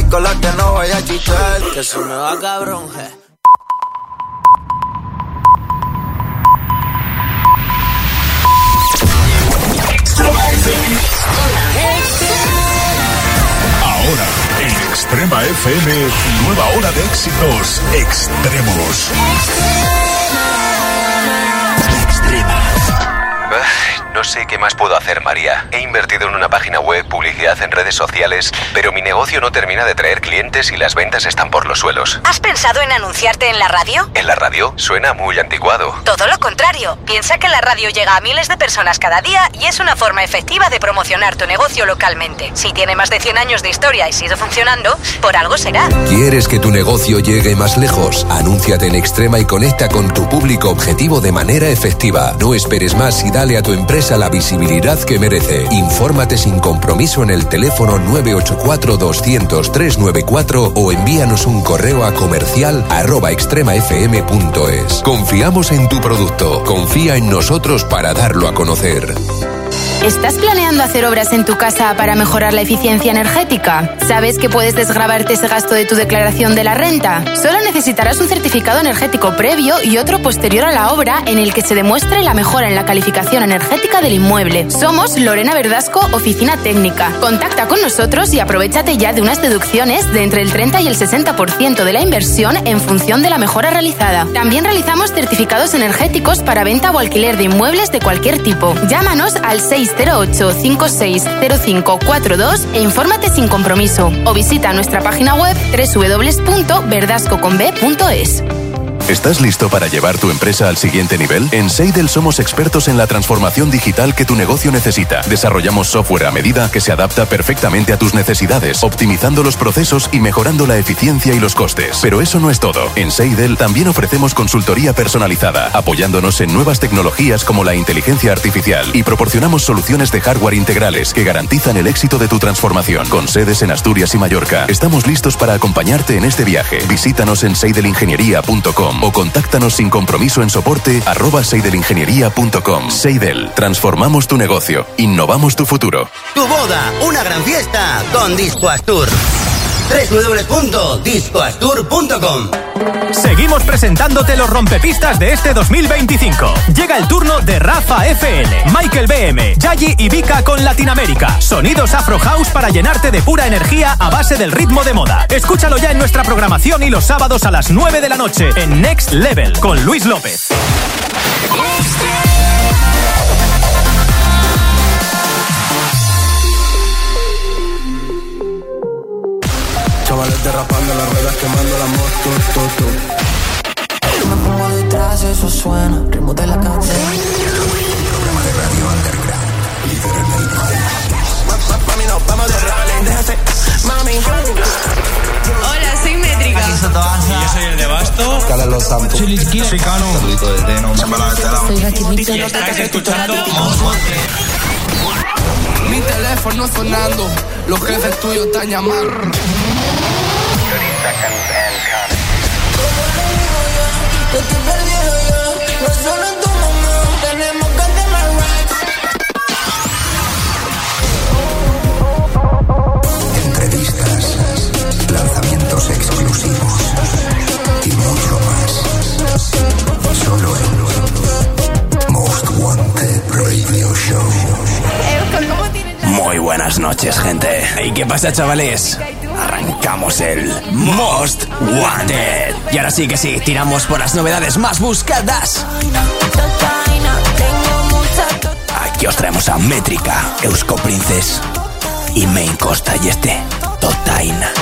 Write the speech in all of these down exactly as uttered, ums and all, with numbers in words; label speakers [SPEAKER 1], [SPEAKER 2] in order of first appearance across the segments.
[SPEAKER 1] con la que no voy a chichar, que se me va cabrón, je.
[SPEAKER 2] Ahora, en Extrema F M, nueva hora de éxitos extremos. Extrema.
[SPEAKER 3] No sé qué más puedo hacer, María. He invertido en una página web, publicidad en redes sociales, pero mi negocio no termina de traer clientes y las ventas están por los suelos.
[SPEAKER 4] ¿Has pensado en anunciarte en la radio?
[SPEAKER 3] ¿En la radio? Suena muy anticuado.
[SPEAKER 4] Todo lo contrario. Piensa que la radio llega a miles de personas cada día y es una forma efectiva de promocionar tu negocio localmente. Si tiene más de cien años de historia y sigue funcionando, por algo será.
[SPEAKER 5] ¿Quieres que tu negocio llegue más lejos? Anúnciate en Extrema y conecta con tu público objetivo de manera efectiva. No esperes más y dale a tu empresa a la visibilidad que merece. Infórmate sin compromiso en el teléfono nueve ocho cuatro, doscientos, trescientos noventa y cuatro o envíanos un correo a comercial arroba extremafm punto es. Confiamos en tu producto. Confía en nosotros para darlo a conocer.
[SPEAKER 6] ¿Estás planeando hacer obras en tu casa para mejorar la eficiencia energética? ¿Sabes que puedes desgravarte ese gasto de tu declaración de la renta? Solo necesitarás un certificado energético previo y otro posterior a la obra en el que se demuestre la mejora en la calificación energética del inmueble. Somos Lorena Verdasco, Oficina Técnica. Contacta con nosotros y aprovéchate ya de unas deducciones de entre el treinta y el sesenta por ciento de la inversión en función de la mejora realizada. También realizamos certificados energéticos para venta o alquiler de inmuebles de cualquier tipo. Llámanos al seis cero ocho, cinco seis cero cinco cuatro dos e infórmate sin compromiso. O visita nuestra página web doble u doble u doble u punto verdasco con b punto es.
[SPEAKER 7] ¿Estás listo para llevar tu empresa al siguiente nivel? En Seidel somos expertos en la transformación digital que tu negocio necesita. Desarrollamos software a medida que se adapta perfectamente a tus necesidades, optimizando los procesos y mejorando la eficiencia y los costes. Pero eso no es todo. En Seidel también ofrecemos consultoría personalizada, apoyándonos en nuevas tecnologías como la inteligencia artificial, y proporcionamos soluciones de hardware integrales que garantizan el éxito de tu transformación. Con sedes en Asturias y Mallorca, estamos listos para acompañarte en este viaje. Visítanos en seidelingeniería punto com o contáctanos sin compromiso en soporte arroba seidelingeniería punto com. Seidel, transformamos tu negocio, innovamos tu futuro.
[SPEAKER 8] Tu boda, una gran fiesta con Disco Astur. doble u doble u doble u punto disco astur punto com.
[SPEAKER 9] Seguimos presentándote los rompepistas de este dos mil veinticinco. Llega el turno de Rafa F L, Michael B M, Yayi y Vika con Latinoamérica. Sonidos Afro House para llenarte de pura energía a base del ritmo de moda. Escúchalo ya en nuestra programación y los sábados a las nueve de la noche en Next Level con Luis López.
[SPEAKER 1] Chavales derrapando las ruedas, quemando la moto, to, to. Me pongo detrás, eso suena, ritmo de la cadena.
[SPEAKER 2] Programa de radio underground, líder en el país.
[SPEAKER 1] Mami, nos vamos de rally, déjate, mami.
[SPEAKER 10] Hola, soy Métrica.
[SPEAKER 11] Aquí Sotoasa.
[SPEAKER 12] Y yo soy el de Basto.
[SPEAKER 11] Carlos Los Santos.
[SPEAKER 12] Soy Lizquino. Soy Cano.
[SPEAKER 11] Saludito de Teno.
[SPEAKER 10] Soy Raquelito.
[SPEAKER 12] Y estás escuchando
[SPEAKER 1] Mi teléfono sonando, los jefes tuyos están llamando.
[SPEAKER 2] Entrevistas, lanzamientos exclusivos y mucho más. Solo en Most Wanted Radio Show.
[SPEAKER 13] Muy buenas noches, gente. ¿Y qué pasa, chavales? Arrancamos el Most Wanted. Y ahora sí que sí, tiramos por las novedades más buscadas. Aquí os traemos a Métrica, Eusko Princess y Main Costa y este Totaina.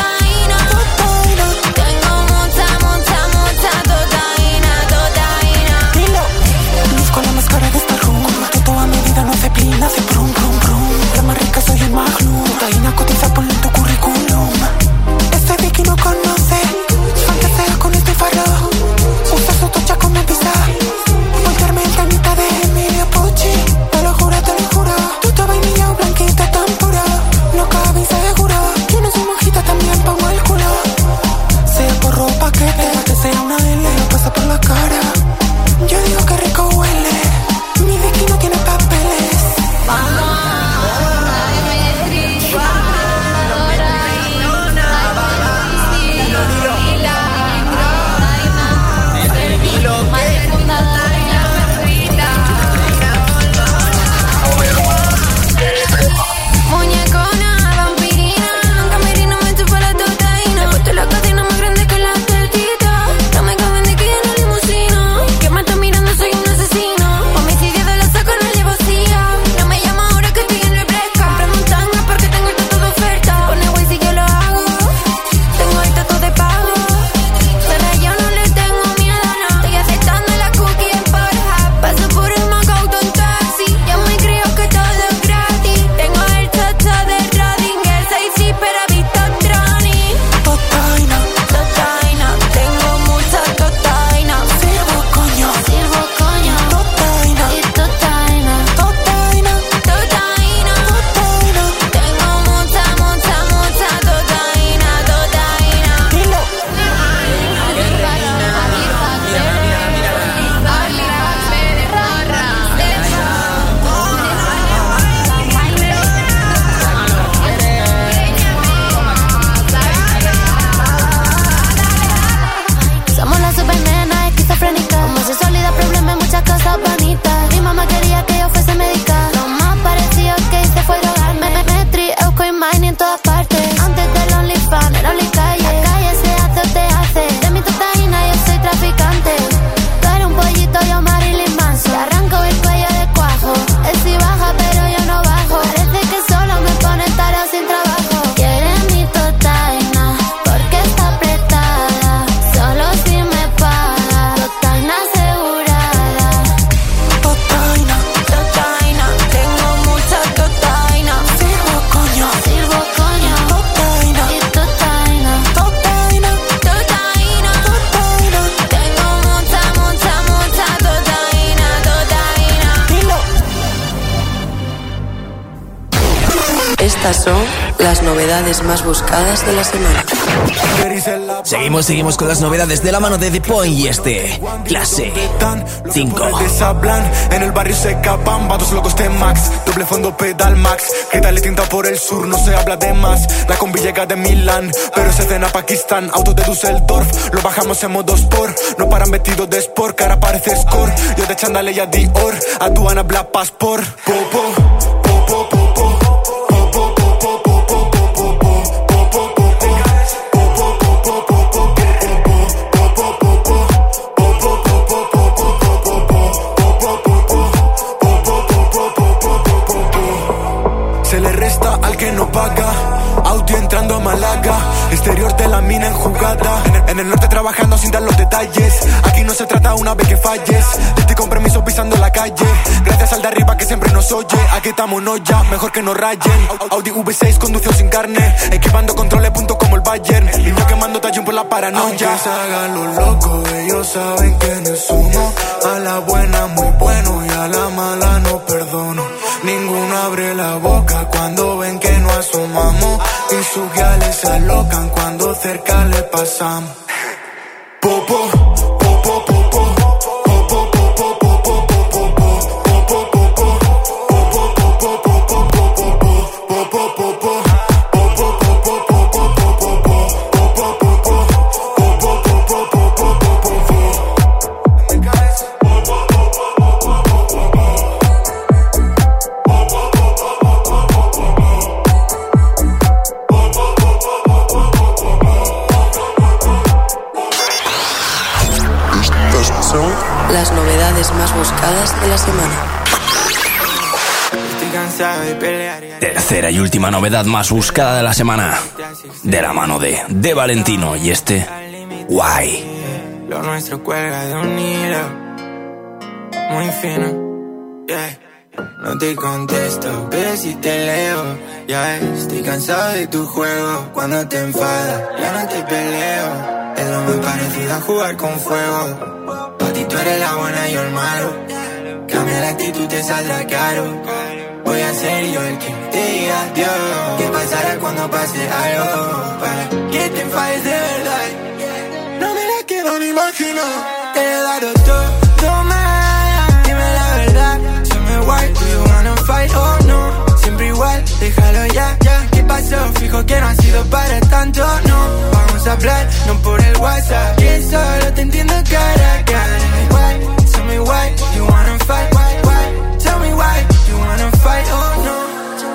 [SPEAKER 14] Con la máscara de esta rum, que toda mi vida no hace plin, hace brum, brum, brum. La más rica soy el magnum, Taina cotiza por tu currículum. Este Vicky no conoce, fantasea con este farro. Usa su tocha como pizza, montarme el tanita de Emilio Pucci. Te lo juro, te lo juro, tú te vainilla blanquita tan pura. No cabe insegura, yo no soy monjita tan
[SPEAKER 11] Estas son las novedades más buscadas de la semana.
[SPEAKER 13] Seguimos, seguimos con las novedades de la mano de The Point y este Clase cinco.
[SPEAKER 15] En el barrio se escapan, vatos locos de Max. Doble fondo pedal Max, quítale tinta por el sur, no se habla de más. La combi llega de Milán, pero se cena Pakistán. Autos de Düsseldorf, lo bajamos en modo sport. No paran vestidos de sport, cara parece score. Yo de chándale y a Dior, aduana Black Passport. Popo, popo, popo. Que no paga, Audi entrando a Málaga, exterior de la mina en jugada, en el, en el norte trabajando sin dar los detalles, aquí no se trata una vez que falles, estoy con permiso pisando la calle, gracias al de arriba que siempre nos oye, aquí estamos no ya, mejor que nos rayen, Audi V seis conducción sin carne, equipando controles puntos como el Bayern, y yo quemando tallón por la paranoia. Aunque se hagan los locos, ellos saben quiénes somos, a la buena muy bueno y a la mala no perdono, ninguno abre la boca cuando ven que no asomamos y sus guiales se alocan cuando cerca le pasamos. Popo, popo, popo.
[SPEAKER 11] Las novedades más buscadas de la semana.
[SPEAKER 13] Tercera y última novedad más buscada de la semana, de la mano de De Valentino y este Guay.
[SPEAKER 16] Lo nuestro cuelga de un hilo muy fino, yeah. No te contesto, pero si te leo, ya yeah. Estoy cansado de tu juego, cuando te enfadas, ya no te peleo. Es lo más parecido a jugar con fuego. Pa' ti tú eres la buena y yo el malo. Cambia la actitud, te saldrá caro. Voy a ser yo el que te diga adiós. ¿Qué pasará cuando pase algo? Para que te enfades de verdad. No me la quiero ni imaginar. Te he dado todo mal. Dime la verdad. Tell me why, do you wanna fight or no? Siempre igual, déjalo ya, ya. ¿Qué pasó? Fijo que no ha sido para tanto, no. Vamos a hablar, no por el WhatsApp. Que solo te entiendo cara a cara. Why? Tell me why, you wanna fight, why, why? Tell me why, you wanna fight or no?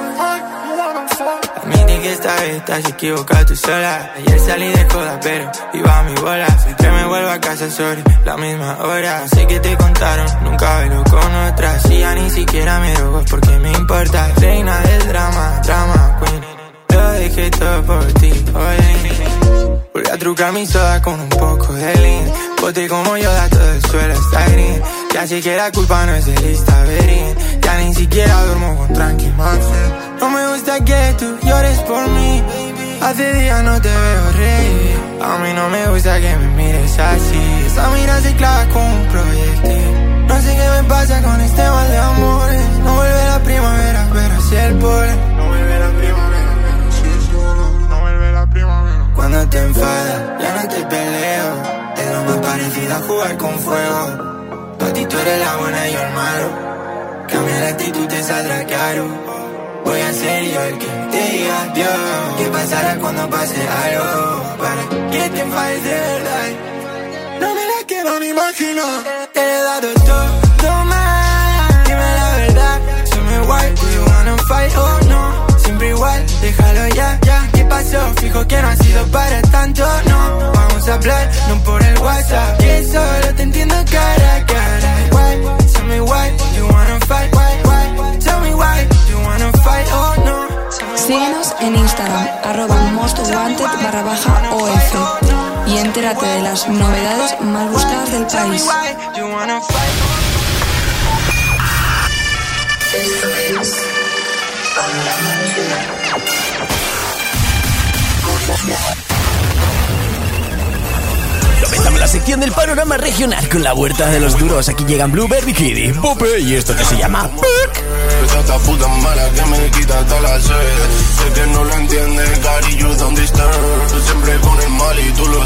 [SPEAKER 16] Admite que esta vez estás equivocada tú sola. Ayer salí de joda pero iba a mi bola. Siempre me vuelvo a casa sobre la misma hora. Sé que te contaron, nunca bailo con otras. Y ya ni siquiera me robo porque me importa. Reina del drama, drama queen. Lo dejé todo por ti, oye. Volví a trucar mi soda con un poco de lean. Bote como yo, da todo el suelo está green. Ya sé que la culpa no es de Listaverin. Ya ni siquiera duermo con Tranqui Manfred. No me gusta que tú llores por mí. Hace días no te veo reír. A mí no me gusta que me mires así. Esa mirada se clava con un proyectil. No sé qué me pasa con este mal de amores. No vuelve la primavera, pero si el polen. No vuelve la primavera, pero si el polen. No vuelve la primavera. Cuando te enfadas, ya no te peleo. Es lo más parecido a jugar con fuego. Pa' ti tú eres la buena y yo el malo. Cambia la actitud, te saldrá caro. Voy a ser yo el que te diga adiós. ¿Qué pasará cuando pase algo? Para que te enfades de verdad. No me la quiero ni imaginar. Te he dado todo, todo mal. Dime la verdad. Tell me why, do you wanna fight or no? Siempre igual, déjalo ya, ya. ¿Qué pasó? Fijo que no ha sido para tanto, no. Vamos a hablar, no por el WhatsApp. Que solo te entiendo cara a cara. Why? Tell me why, you wanna fight, why, why? Tell me why, you wanna fight or no?
[SPEAKER 10] Síguenos en Instagram, arroba mostwanted barra baja OF. Y entérate de las novedades más buscadas del país.
[SPEAKER 11] Esto es
[SPEAKER 13] Comenzamos la sección del panorama regional con la huerta de los duros. Aquí llegan Blueberry Kitty, Pope y esto que se llama Perk.
[SPEAKER 17] Esta puta mala que me quita toda la sed.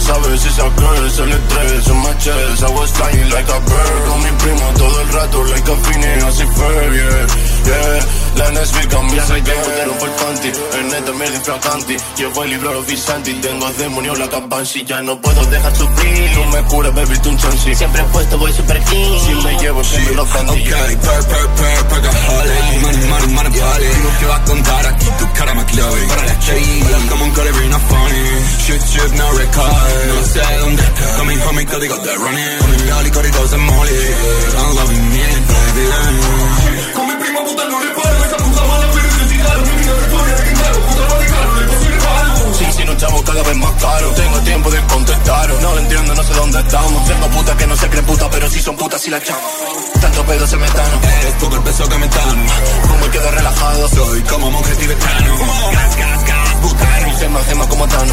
[SPEAKER 17] sabes si saques el estrés, un matches. I was flying like a bird. Con mi primo todo el rato, like a fine, así fue, yeah, yeah. La N S B cambió, se quedó por el panty. El neta me infraganti. Llevo el libro Visanti. Tengo demonio la cabansi. Ya no puedo dejar sufrir. Tú me curas, baby, tú un chancy. Siempre puesto, voy super clean. Si me llevo, siempre los candy.
[SPEAKER 18] Ok, per, per, per, percaholic. Money, money, money, vale. Tú no que vas a contar aquí, tu cara me clave. Para la chain, como un calibre, no funny. Shit, shit, no record. No sé dónde está. Coming from mi código de running. Con mi loli, códigos de molly. I'm loving me, baby.
[SPEAKER 17] Con mi prima puta no le paro. Esa puta mala, pero necesita la mínima historia de dinero. Puta no de caro, no es posible pagarlo. Sí, sí, nos echamos cada vez más caro. Tengo tiempo de contestaros. No lo entiendo, no sé dónde estamos. Tengo putas que no se creen putas, pero sí son putas y la echamos. Tanto pedo se metano.
[SPEAKER 18] Es poco el peso que me dan.
[SPEAKER 17] Como me quedo relajado.
[SPEAKER 18] Soy como monje tibetano.
[SPEAKER 17] Gas, gas, gas, butano. Gema, gema como Thanos.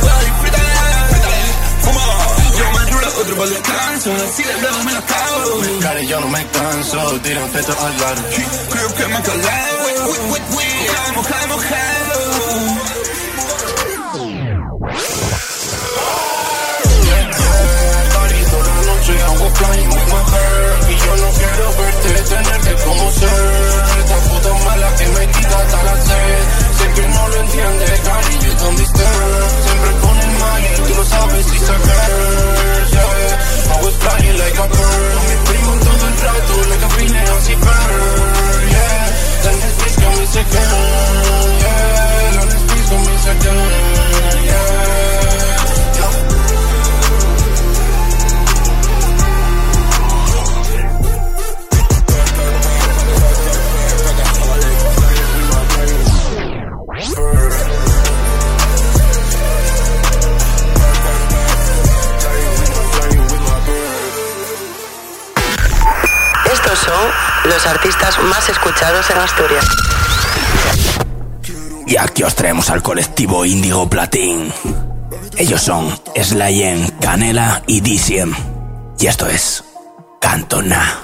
[SPEAKER 18] Yo me enrulo otro por descanso. Así de luego me lo cago.
[SPEAKER 17] Cara, yo no me canso. Tiran feto al lado.
[SPEAKER 18] Creo que me ha calado. Mojado, mojado, mojado.
[SPEAKER 17] Carito, la noche hago flying with my heart. Y yo no quiero verte, tenerte como ser. Esta puta mala que me quita hasta la sed. Sé que no lo entiendes, cariño, ¿dónde estás? Siempre con el mal y tú no sabes si sacar. Yeah, I was flying like a bird. Con mi primo todo el rato, like a fine, así fair. Yeah, la Netflix con mi second. Yeah, la Netflix con mi second. Yeah.
[SPEAKER 11] Estos son los artistas más escuchados en Asturias.
[SPEAKER 13] Y aquí os traemos al colectivo Índigo Platín. Ellos son Slayen, Canela y Dicien. Y esto es Cantona.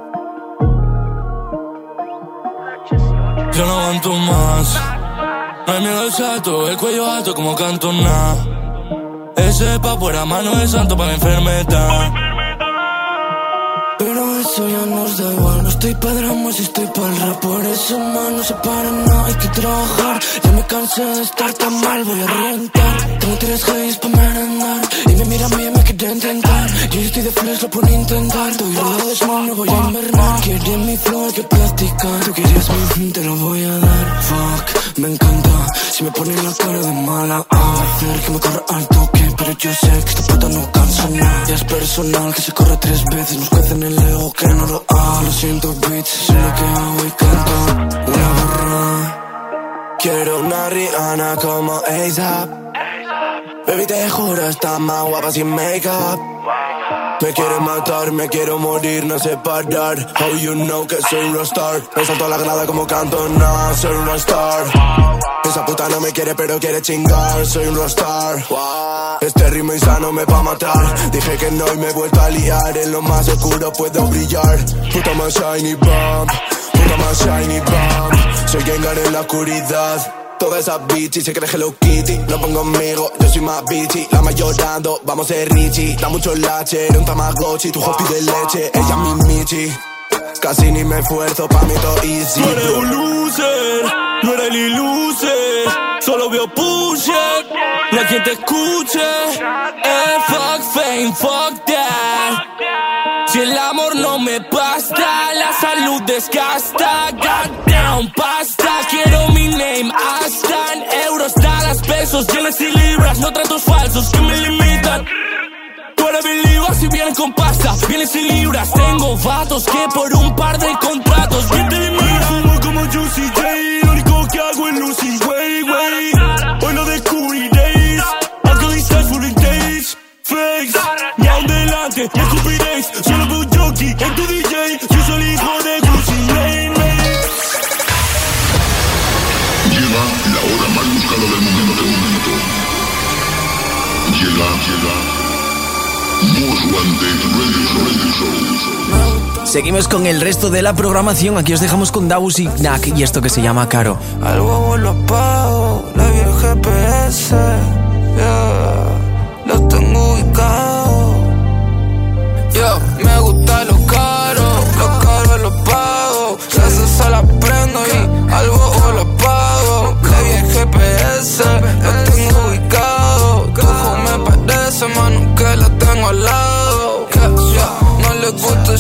[SPEAKER 19] Yo no aguanto más. No hay miedo al salto, el cuello alto como Cantona. Ese papo era mano de santo para la enfermedad. Pero eso ya nos da igual. No estoy pa' drama si estoy pa' el rap. Por eso, man, no se para, no hay que trabajar. Ya me cansé de estar tan mal, voy a reventar. Tengo tres G's pa' merendar. Y me miran bien, me quieren intentar. Yo estoy de flash, lo puedo intentar. Estoy rodeado de small, no voy a invernar. Quieres mi flow, hay que practicar. Tú querías mi, te lo voy a dar. Fuck, me encanta. Si me ponen la cara de mala, a hacer que me corra al toque. Pero yo sé que esta puta no cansa nada. Ya es personal, que se corre tres veces. Nos cuecen el ego, que no lo hago. Lo siento, bitch, es lo que hago y canto. Una barra. Quiero una Rihanna como A$AP. Baby, te juro, está más guapa sin make-up. Me quiere matar, me quiero morir, no sé parar. How you know que soy un rockstar. Me salto a la grada como Cantona, soy un rockstar. Esa puta no me quiere pero quiere chingar, soy un rockstar. Este ritmo insano me va a matar. Dije que no y me he vuelto a liar. En lo más oscuro puedo brillar. Puta más shiny bomb, puta más shiny bomb. Soy Gengar en la oscuridad. Toda esa bitchy se cree Hello Kitty. No pongo conmigo, yo soy más bitchy. La más llorando, vamos a ser Richie. Da mucho lache, era un Tamagotchi. Tu hobby de leche, ella es mi Michi. Casi ni me esfuerzo, pa' mí todo easy. No eres un loser, no eres ni loser. Solo veo push it, no hay quien te escuche. Eh, fuck fame, fuck that. Si el amor no me basta, la salud desgasta. Goddamn pasta, quiero mi name hasta en euros, dólares, pesos, yenes y libras. No tratos falsos que me limitan. Tú eres believer si vienen con pasta, vienes y libras. Tengo vatos que por un par de contratos bien te limitan. Fumo como Juicy J, lo único que hago es Lucy, wey, wey. Hoy lo descubrí, days. Alcoholistas, full days. Fakes, ni aún delante, me escupiréis. Solo veo jockey en tu D J. Yo soy el hijo de Gucci Lane, man.
[SPEAKER 2] Llega la hora más buscada del momento, del momento. Llega, llega. Most Wanted Radio Show.
[SPEAKER 13] Seguimos con el resto de la programación. Aquí os dejamos con Davus y Knack y esto que se llama Caro.
[SPEAKER 16] Al huevo lo apago, la vi el G P S, yeah. Lo tengo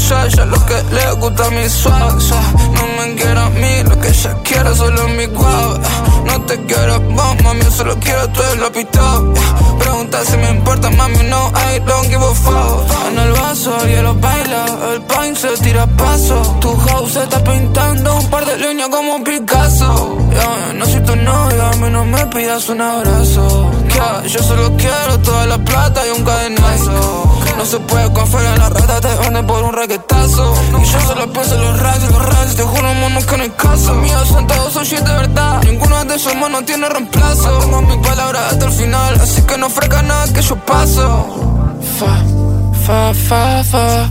[SPEAKER 16] suave, ella lo que le gusta a mi suave, suave. No me quiere a mí, lo que ella quiere solo es mi guave. No te quiero vos, mami, yo solo quiero tu el lapitado. Pregunta si me importa, mami, no, I don't give a fuck. En el vaso, hielo baila, el pain se tira a paso. Tu house se está pintando un par de líneas como un Picasso. Yeah, no soy tu novia, a mí no me pidas un abrazo. Yeah, yo solo quiero toda la plata y un cadenazo. No se puede confiar en la rata, te venden por un raquetazo. Y yo solo pienso en los rayos, los rayos, te juro, mono, que no hay caso. Míos son todos, son shit de verdad. Ninguno de esos monos tiene reemplazo. Tengo mis palabras hasta el final, así que no freca nada que yo paso. Fa, fa, fa, fa.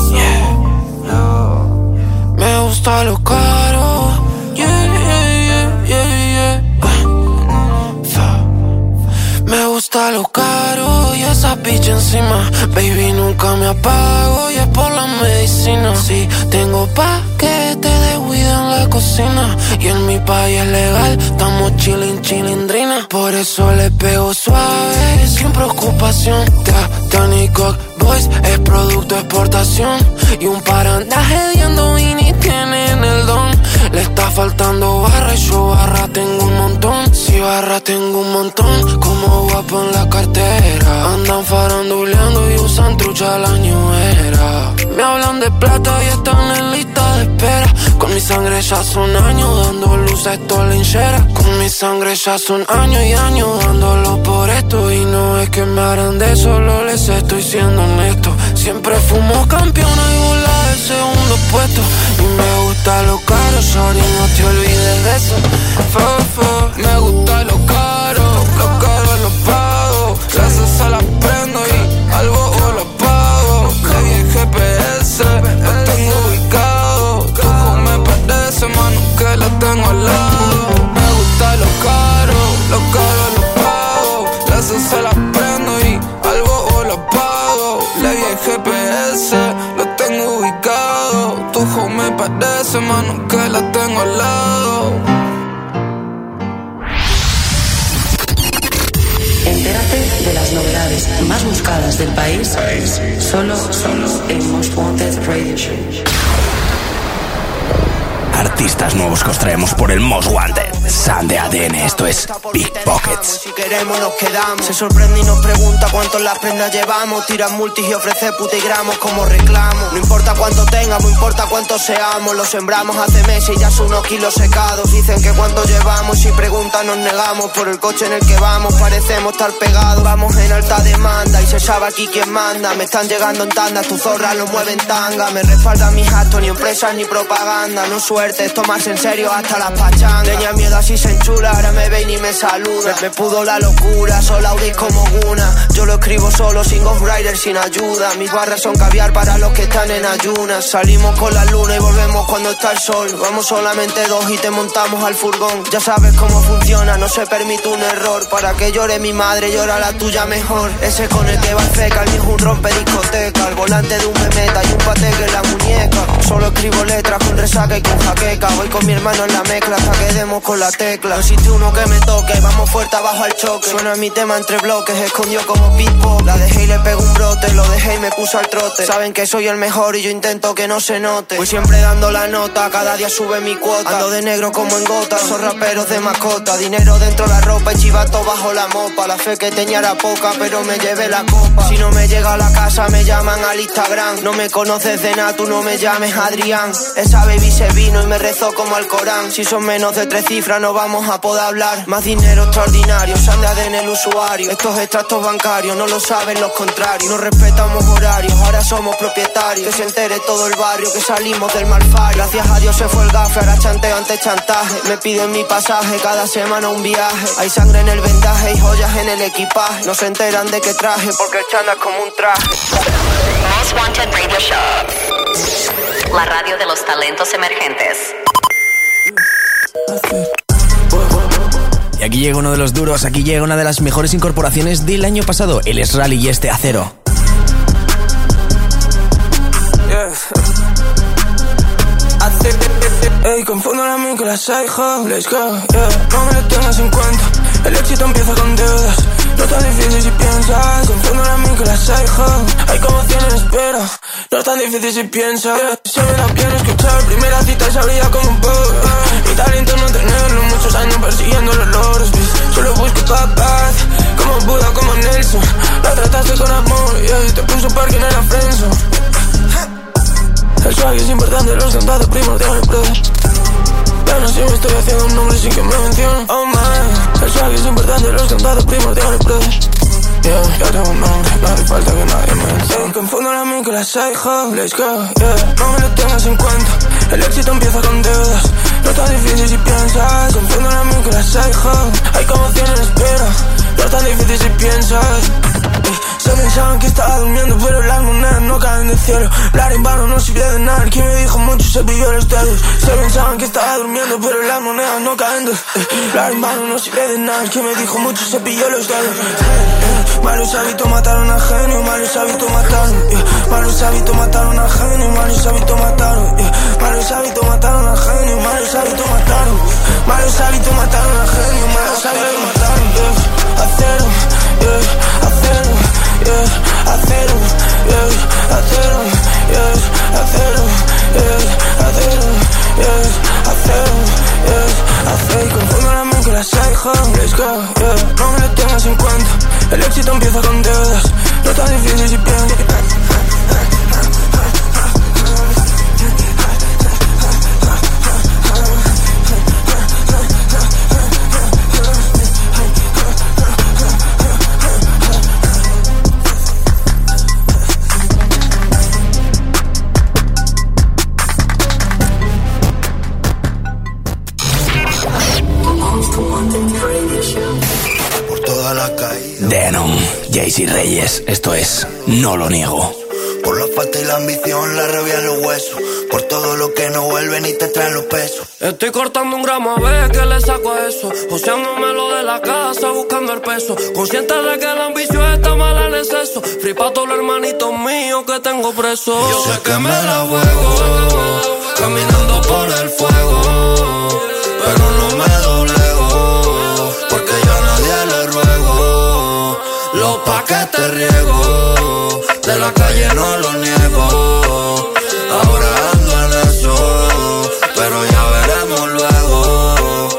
[SPEAKER 16] Yeah. Me gusta lo caro. Yeah, yeah, yeah, yeah, yeah. Fa. Me gusta lo caro y esa bitch encima. Baby, nunca me apago y es por la medicina. Si tengo paquete de weed en la cocina y en mi país es legal, estamos chillin' chilindrina. Por eso le pego suave, sin preocupación. Danny Cock Boys es producto de exportación y un par anda hediendo y ni tienen el don. Le está faltando barra y yo barra tengo un montón. Si barra tengo un montón, como guapo en la cartera. Andan faranduleando y usan trucha la ñuera. Me hablan de plata y están en lista de espera. Con mi sangre ya son años dando luz a esto linchera. Con mi sangre ya son años y años dándolo por esto. Y no es que me harán de solo les estoy siendo honesto. Siempre fumo campeona y vola el segundo puesto. Y me gusta lo caro, sorry, no te olvides de eso. Fo, fo. Me gusta lo caro, lo caro lo pago. Gracias a la prendo y al bobo lo pago. Le vi el G P S, lo tengo ubicado. Tu hijo me parece, mano, que lo tengo al lado. Me gusta lo caro, lo caro lo pago. Gracias a la prendo y al bobo lo pago. Le vi el G P S, lo tengo ubicado. Tu hijo me parece, mano, que la tengo al lado.
[SPEAKER 11] Entérate de las novedades más buscadas del país, solo, solo en Most Wanted Radio Show.
[SPEAKER 13] Artistas nuevos que os traemos por el Most Wanted. Sande A D N, esto es Big Pockets.
[SPEAKER 20] Si queremos nos quedamos. Se sorprende y nos pregunta cuántos las prendas llevamos. Tiran multis y ofrece putigramos como reclamo. No importa cuánto tengamos, no importa cuánto seamos. Lo sembramos hace meses y ya son unos kilos secados. Dicen que cuánto llevamos, si preguntan nos negamos. Por el coche en el que vamos parecemos estar pegados. Vamos en alta demanda y se sabe aquí quién manda. Me están llegando en tandas, tu zorra lo mueve en tanga. Me respaldan mis actos, ni empresas ni propaganda. No suerte, es tomarse en serio hasta las pachangas. Tenía miedo así se enchula, ahora me ve y ni me saluda. Me, me pudo la locura, solo audis como Guna. Yo lo escribo solo, sin ghostwriter, sin ayuda. Mis barras son caviar para los que están en ayunas. Salimos con la luna y volvemos cuando está el sol. Vamos solamente dos y te montamos al furgón. Ya sabes cómo funciona, no se permite un error. Para que llore mi madre, llora la tuya mejor. Ese con el que va el feca, el mismo un rompe discoteca. El volante de un memeta y un pateque en la muñeca. Solo escribo letras con resaca y con jaqueca. Voy con mi hermano en la mezcla hasta que demos con la tecla. No existe uno que me toque, vamos fuerte abajo al choque. Suena mi tema entre bloques, escondió como pitbull. La dejé y le pego un brote, lo dejé y me puso al trote. Saben que soy el mejor y yo intento que no se note. Voy siempre dando la nota, cada día sube mi cuota. Ando de negro como en gota, esos raperos de mascota. Dinero dentro la ropa y chivato bajo la mopa. La fe que tenía era poca, pero me llevé la copa. Si no me llega a la casa me llaman al Instagram. No me conoces de nada, tú no me llames Adrián. Esa baby se vino y me rezó como al Corán. Si son menos de tres cifras no vamos a poder hablar. Más dinero extraordinario, Sande A D N el usuario. Estos extractos bancarios no lo saben los contrarios. No respetamos horarios, ahora somos propietarios. Que se entere todo el barrio que salimos del malfario. Gracias a Dios se fue el gafe, ahora chanteo ante chantaje. Me piden mi pasaje, cada semana un viaje. Hay sangre en el vendaje y joyas en el equipaje. No se enteran de qué traje, porque el chanda es como un traje.
[SPEAKER 4] Most Wanted Radio Show. La radio de los talentos emergentes.
[SPEAKER 13] Y aquí llega uno de los duros, aquí llega una de las mejores incorporaciones del año pasado. Él es Rally y este Acero.
[SPEAKER 16] Yeah. Ey, confundo la mí con la side home. Let's go, yeah. No me lo tengas en cuenta, el éxito empieza con deudas. No tan difícil si piensas. Confundo la mí con la side home. Hay como cien en espera No es tan difícil si piensas. Se me da bien escuchar. Primera cita y sabría como un poco. Mi talento no tenerlo. Muchos años persiguiendo los logros. Solo busco tu paz. Como Buda, como Nelson. La trataste con amor. Y te puso parque en el ascenso. El swag es importante. Los cantados primordiales, brother. Ya no sé, me estoy haciendo un nombre sin que me mencionen. Oh man. El swag es importante. Los cantados primordiales, brother. Yeah, ya tengo un nombre, no hace falta que nadie me entienda. Confundo la mía con la side hub, let's go, yeah. No me lo tengas en cuenta, el éxito empieza con deudas. No es tan difícil si piensas. Confundo la mía con la side hub, hay conmoción en espera. No es tan difícil si piensas. Se pensaban que estaba durmiendo, pero las monedas no caen del cielo. Hablar en vano no sirve de nada, quien me dijo mucho se pilló los dedos. Se pensaban que estaba durmiendo, pero las monedas no caen del cielo. Hablar en vano no sirve de nada, quien me dijo mucho se pilló los dedos. Malos hábitos mataron a genio, malos hábitos mataron, yeah. Malos hábitos mataron a genio, malos hábitos mataron, yeah. Malos hábitos mataron a genio, malos hábitos mataron. Malos hábitos mataron a genio, malos hábitos mataron, yeah. A cero, yeah, a cero, yeah, a cero, yeah, a cero, yeah, a cero, yeah, a cero, yeah, a cero, yeah, a cero. Confundo la mente con la side home, let's go, yeah. No me lo tengas en cuenta. El éxito empieza con deudas. No es tan difícil si piensas.
[SPEAKER 13] Denon, Jaycee Reyes, esto es No lo niego.
[SPEAKER 1] Por la falta y la ambición, la rabia en los huesos. Por todo lo que no vuelve ni te traen los pesos.
[SPEAKER 21] Estoy cortando un gramo a ver qué le saco a eso. Joseándome lo de la casa, buscando el peso. Consciente de que la ambición está mala en exceso. Free pa' todos los hermanitos míos que tengo presos.
[SPEAKER 1] Yo sé que me la juego, caminando por el fuego. Pero no me doblego, porque yo a nadie le ruego. Los paquetes riego, de la calle no lo niego. Ahora ando en eso, pero ya veremos luego.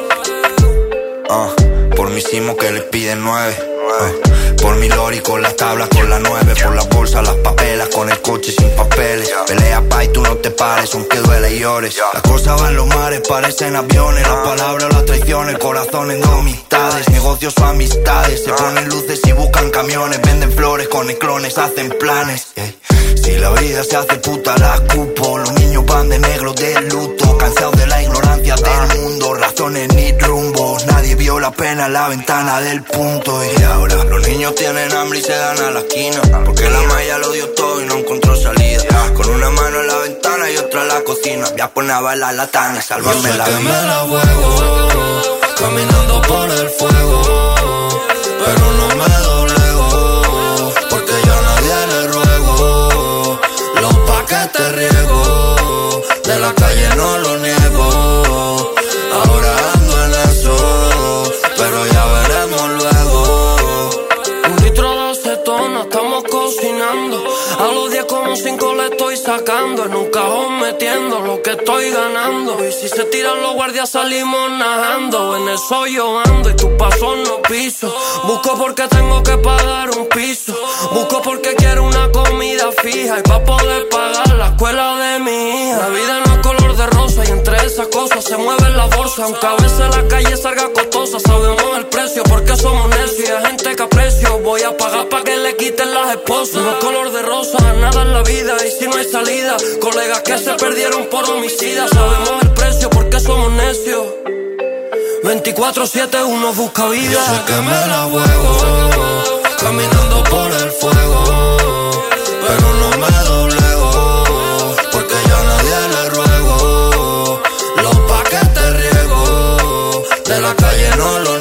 [SPEAKER 1] Ah, por mi simo que le piden nueve. Uh, por mi lori con las tablas, con la nueve. Por las bolsas, las papelas, con el coche sin papeles. Pelea pa' y tú no te pares, aunque duele y llores. Las cosas van en los mares, parecen aviones. Las palabras, las traiciones, el corazón en dos amistades. Negocios o amistades, se ponen luces y buscan camiones. Venden flores con clones, hacen planes. Si la vida se hace puta, la escupo. Los niños van de negro de luto, cansados de la ignorancia del mundo. Razones ni rumbo, nadie vio la pena en la ventana del punto. Y ahora los niños tienen hambre y se dan a la esquina, porque la maya lo dio todo y no encontró salida. Con una mano en la ventana y otra en la cocina. Voy a poner a bailar la tana y salvarme la vida. Yo sé que me la juego, caminando por el fuego. Pero no me doblego, porque yo a nadie le ruego. Los paquetes riego, de la calle no lo niego. Ahora ando en eso, pero ya veremos luego.
[SPEAKER 21] Un litro de acetona, estamos cocinando. A los diez como cinco le estoy sacando. En un cajón metiendo lo que estoy ganando. Y si se tiran los guardias salimos nadando. En eso yo ando y tu paso no piso. Busco porque tengo que pagar un piso. Busco porque quiero una comida fija. Y pa' poder pagar la escuela de mi hija. La vida no es color de rosa y entre esas cosas se mueven las bolsas. Aunque a veces la calle salga costosa, sabemos el precio porque somos necios. Y hay gente que aprecio. Voy a pagar pa' que le quiten las esposas. No es color de rosa, nada en la vida. Y si no hay salida, colegas que se perdieron por homicida. Sabemos el precio porque somos necios. veinticuatro siete uno busca vida.
[SPEAKER 1] Yo sé que me la juego, caminando por el fuego. Pero no me doblego, porque yo a nadie le ruego. Los paquetes riego, de la calle no lo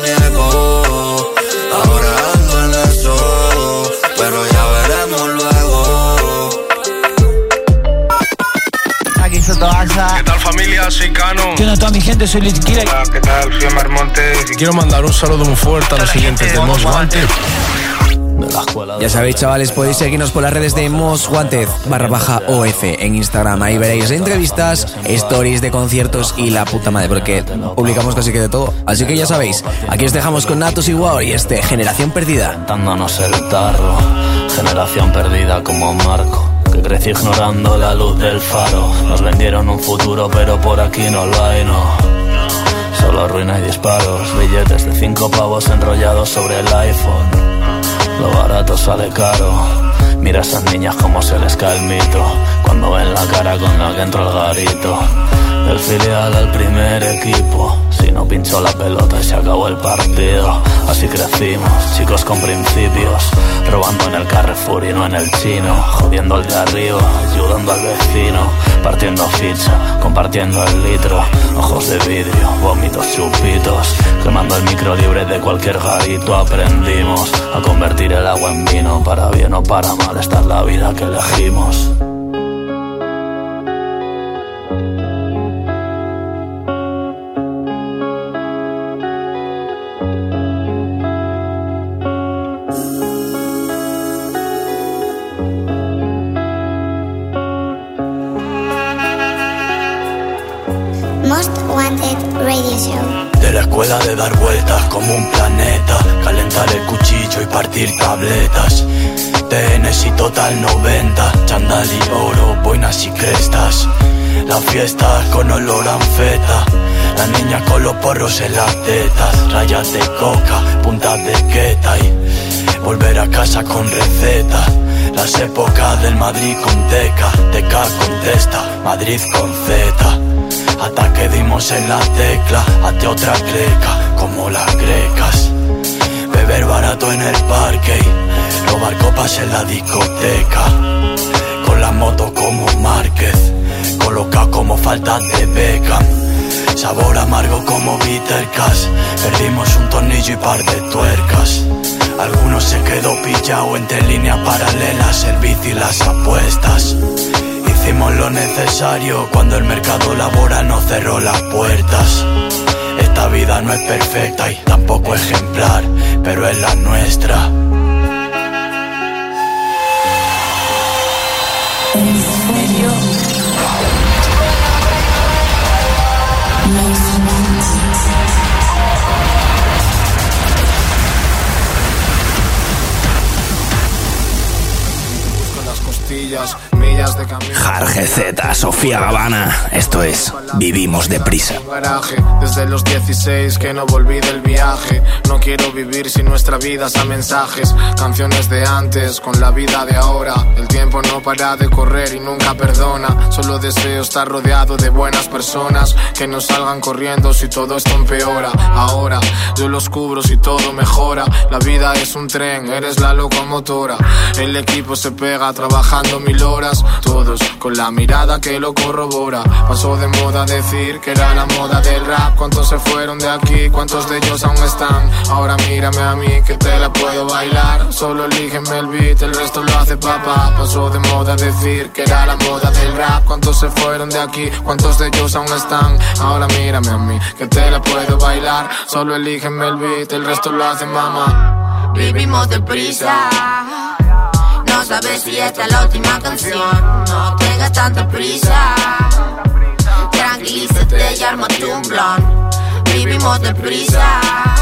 [SPEAKER 1] niego. Ahora ando en eso, pero ya veremos luego.
[SPEAKER 22] Aquí Soto Alza.
[SPEAKER 23] ¿Qué tal familia? Soy Cano.
[SPEAKER 22] ¿Qué onda toda mi gente?
[SPEAKER 12] gente, soy Litkila.
[SPEAKER 3] Hola, ¿qué tal? Soy Omar Montes.
[SPEAKER 12] Y quiero mandar un saludo muy fuerte a los siguientes de Most Wanted.
[SPEAKER 13] Ya sabéis, chavales, podéis seguirnos por las redes de Most Wanted barra baja O F en Instagram. Ahí veréis entrevistas, stories de conciertos y la puta madre, porque publicamos casi que de todo. Así que ya sabéis, aquí os dejamos con Natus y Wow y este Generación Perdida.
[SPEAKER 22] Cantándonos el tarro, generación perdida como Marco, que creció ignorando la luz del faro. Nos vendieron un futuro, pero por aquí no lo hay, no. Solo ruina y disparos, billetes de cinco pavos enrollados sobre el iPhone. Lo barato sale caro. Mira a esas niñas como se les cae el mito cuando ven la cara con la que entra el garito. Del filial al primer equipo, si no pinchó la pelota y se acabó el partido. Así crecimos, chicos con principios, robando en el Carrefour y no en el chino, jodiendo al de arriba, ayudando al vecino, partiendo ficha, compartiendo el litro. Ojos de vidrio, vómitos chupitos, quemando el micro libre de cualquier garito. Aprendimos a convertir el agua en vino, para bien o para mal, esta es la vida que elegimos.
[SPEAKER 23] Most Wanted Radio Show.
[SPEAKER 22] De la escuela de dar vueltas como un planeta, calentar el cuchillo y partir tabletas. T N S y Total noventa, chandal y oro, boinas y crestas. La fiesta con olor a anfeta, la niña con los porros en las tetas. Rayas de coca, puntas de queta y volver a casa con receta. Las épocas del Madrid con teca, teca contesta, Madrid con Z. Hasta que dimos en la tecla, hazte otra creca, como las grecas. Beber barato en el parque y robar copas en la discoteca. Con la moto como Márquez, coloca como falta de beca. Sabor amargo como Bitter Cash, perdimos un tornillo y par de tuercas. Algunos se quedó pillado entre líneas paralelas, el bici y las apuestas. Hicimos lo necesario cuando el mercado laboral nos cerró las puertas. Esta vida no es perfecta y tampoco ejemplar, pero es la nuestra.
[SPEAKER 19] ¿En serio?
[SPEAKER 12] Con las costillas, millas de camino.
[SPEAKER 13] Jarge Z, Sofía Gavana. Esto es Vivimos Deprisa.
[SPEAKER 12] Garaje, desde los dieciséis que no volví del viaje. No quiero vivir sin nuestra vida a mensajes. Canciones de antes con la vida de ahora. El tiempo no para de correr y nunca perdona. Solo deseo estar rodeado de buenas personas que no salgan corriendo si todo esto empeora. Ahora yo los cubro si todo mejora. La vida es un tren, eres la locomotora. El equipo se pega trabajando mil horas. Todos con la mirada que lo corrobora. Pasó de moda decir que era la moda del rap. ¿Cuántos se fueron de aquí? ¿Cuántos de ellos aún están? Ahora mírame a mí que te la puedo bailar. Solo elígeme el beat, el resto lo hace papá. Pasó de moda decir que era la moda del rap. ¿Cuántos se fueron de aquí? ¿Cuántos de ellos aún están? Ahora mírame a mí que te la puedo bailar. Solo elígeme el beat, el resto lo hace mamá.
[SPEAKER 23] Vivimos deprisa. No sabes si esta es la última canción. No tengas tanta prisa. Tranquilízate y ármate un blon. Vivimos deprisa.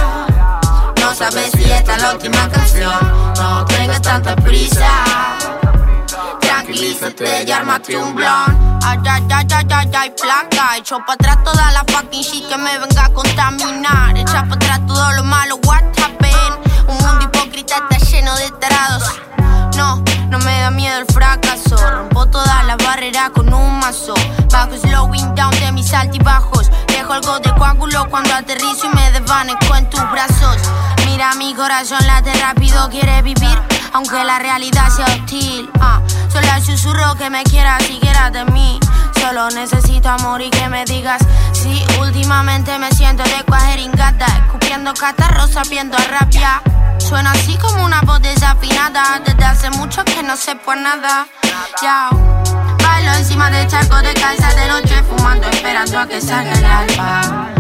[SPEAKER 23] No sabes si esta es la última canción. No tengas tanta prisa. Tranquilízate y ármate un blon. Ay, ay, ay, ay, ay, ay, placa. Echo pa' atrás toda la fucking shit que me venga a contaminar. Echa pa' atrás todo lo malo, what happened. Un mundo hipócrita está lleno de tarados. No, no me da miedo el fracaso. Rompo todas las barreras con un mazo. Bajo slowing down de mis altibajos. Dejo algo de coágulo cuando aterrizo y me desvanezco en tus brazos. Mira mi corazón late rápido, quiere vivir aunque la realidad sea hostil. ah, Solo el susurro que me quieras y quieras de mí. Solo necesito amor y que me digas sí. Últimamente me siento de cuajeringata, escupiendo catarros sabiendo a rabia. Suena así como una voz desafinada. Desde hace mucho que no sé por nada. Ya bailo encima del charco de casa de noche, fumando esperando a que salga el alba.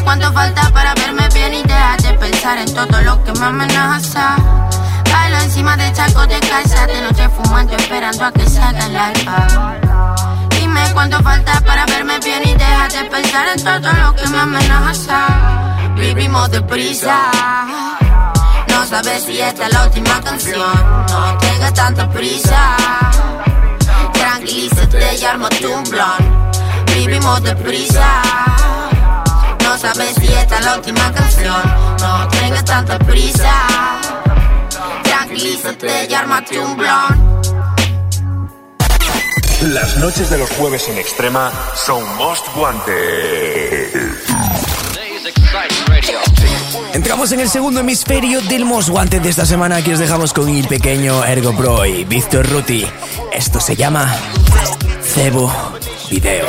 [SPEAKER 23] cuánto falta para verme bien y déjate pensar en todo lo que me amenaza. Bailo encima de chacos de casa, de noche fumando esperando a que salga el alba. Dime cuánto falta para verme bien y déjate pensar en todo lo que me amenaza. Vivimos deprisa, no sabes si esta es la última canción. No tengas tanta prisa, tranquilízate y armate un blunt. Vivimos deprisa, no sabes si esta es la última canción. No tengas tanta prisa, tranquilízate y armate un blunt.
[SPEAKER 2] Las noches de los jueves en Extrema son Most Wanted.
[SPEAKER 13] Entramos en el segundo hemisferio del Most Wanted de esta semana. Aquí os dejamos con Il Pequeño, Ergo Pro y Víctor Ruti. Esto se llama Cebo Video.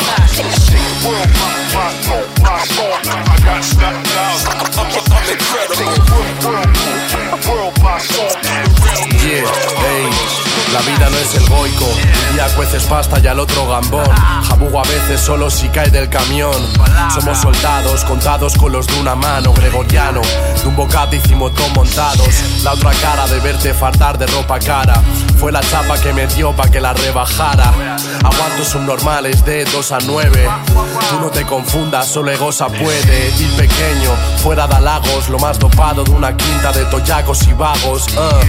[SPEAKER 5] Yeah, hey, la vida no es el goico. Un día cueces pasta y al otro gambón. Jabugo a veces solo si cae del camión. Somos soldados contados con los de una mano. Gregoriano, de un bocado hicimos dos montados. La otra cara de verte faltar de ropa cara fue la chapa que me dio pa' que la rebajara. Aguantos subnormales de dos a nueve. Tú no te confundas, solo Egosa puede. Il Pequeño, fuera de halagos, lo más dopado de una quinta de toyacos y vagos.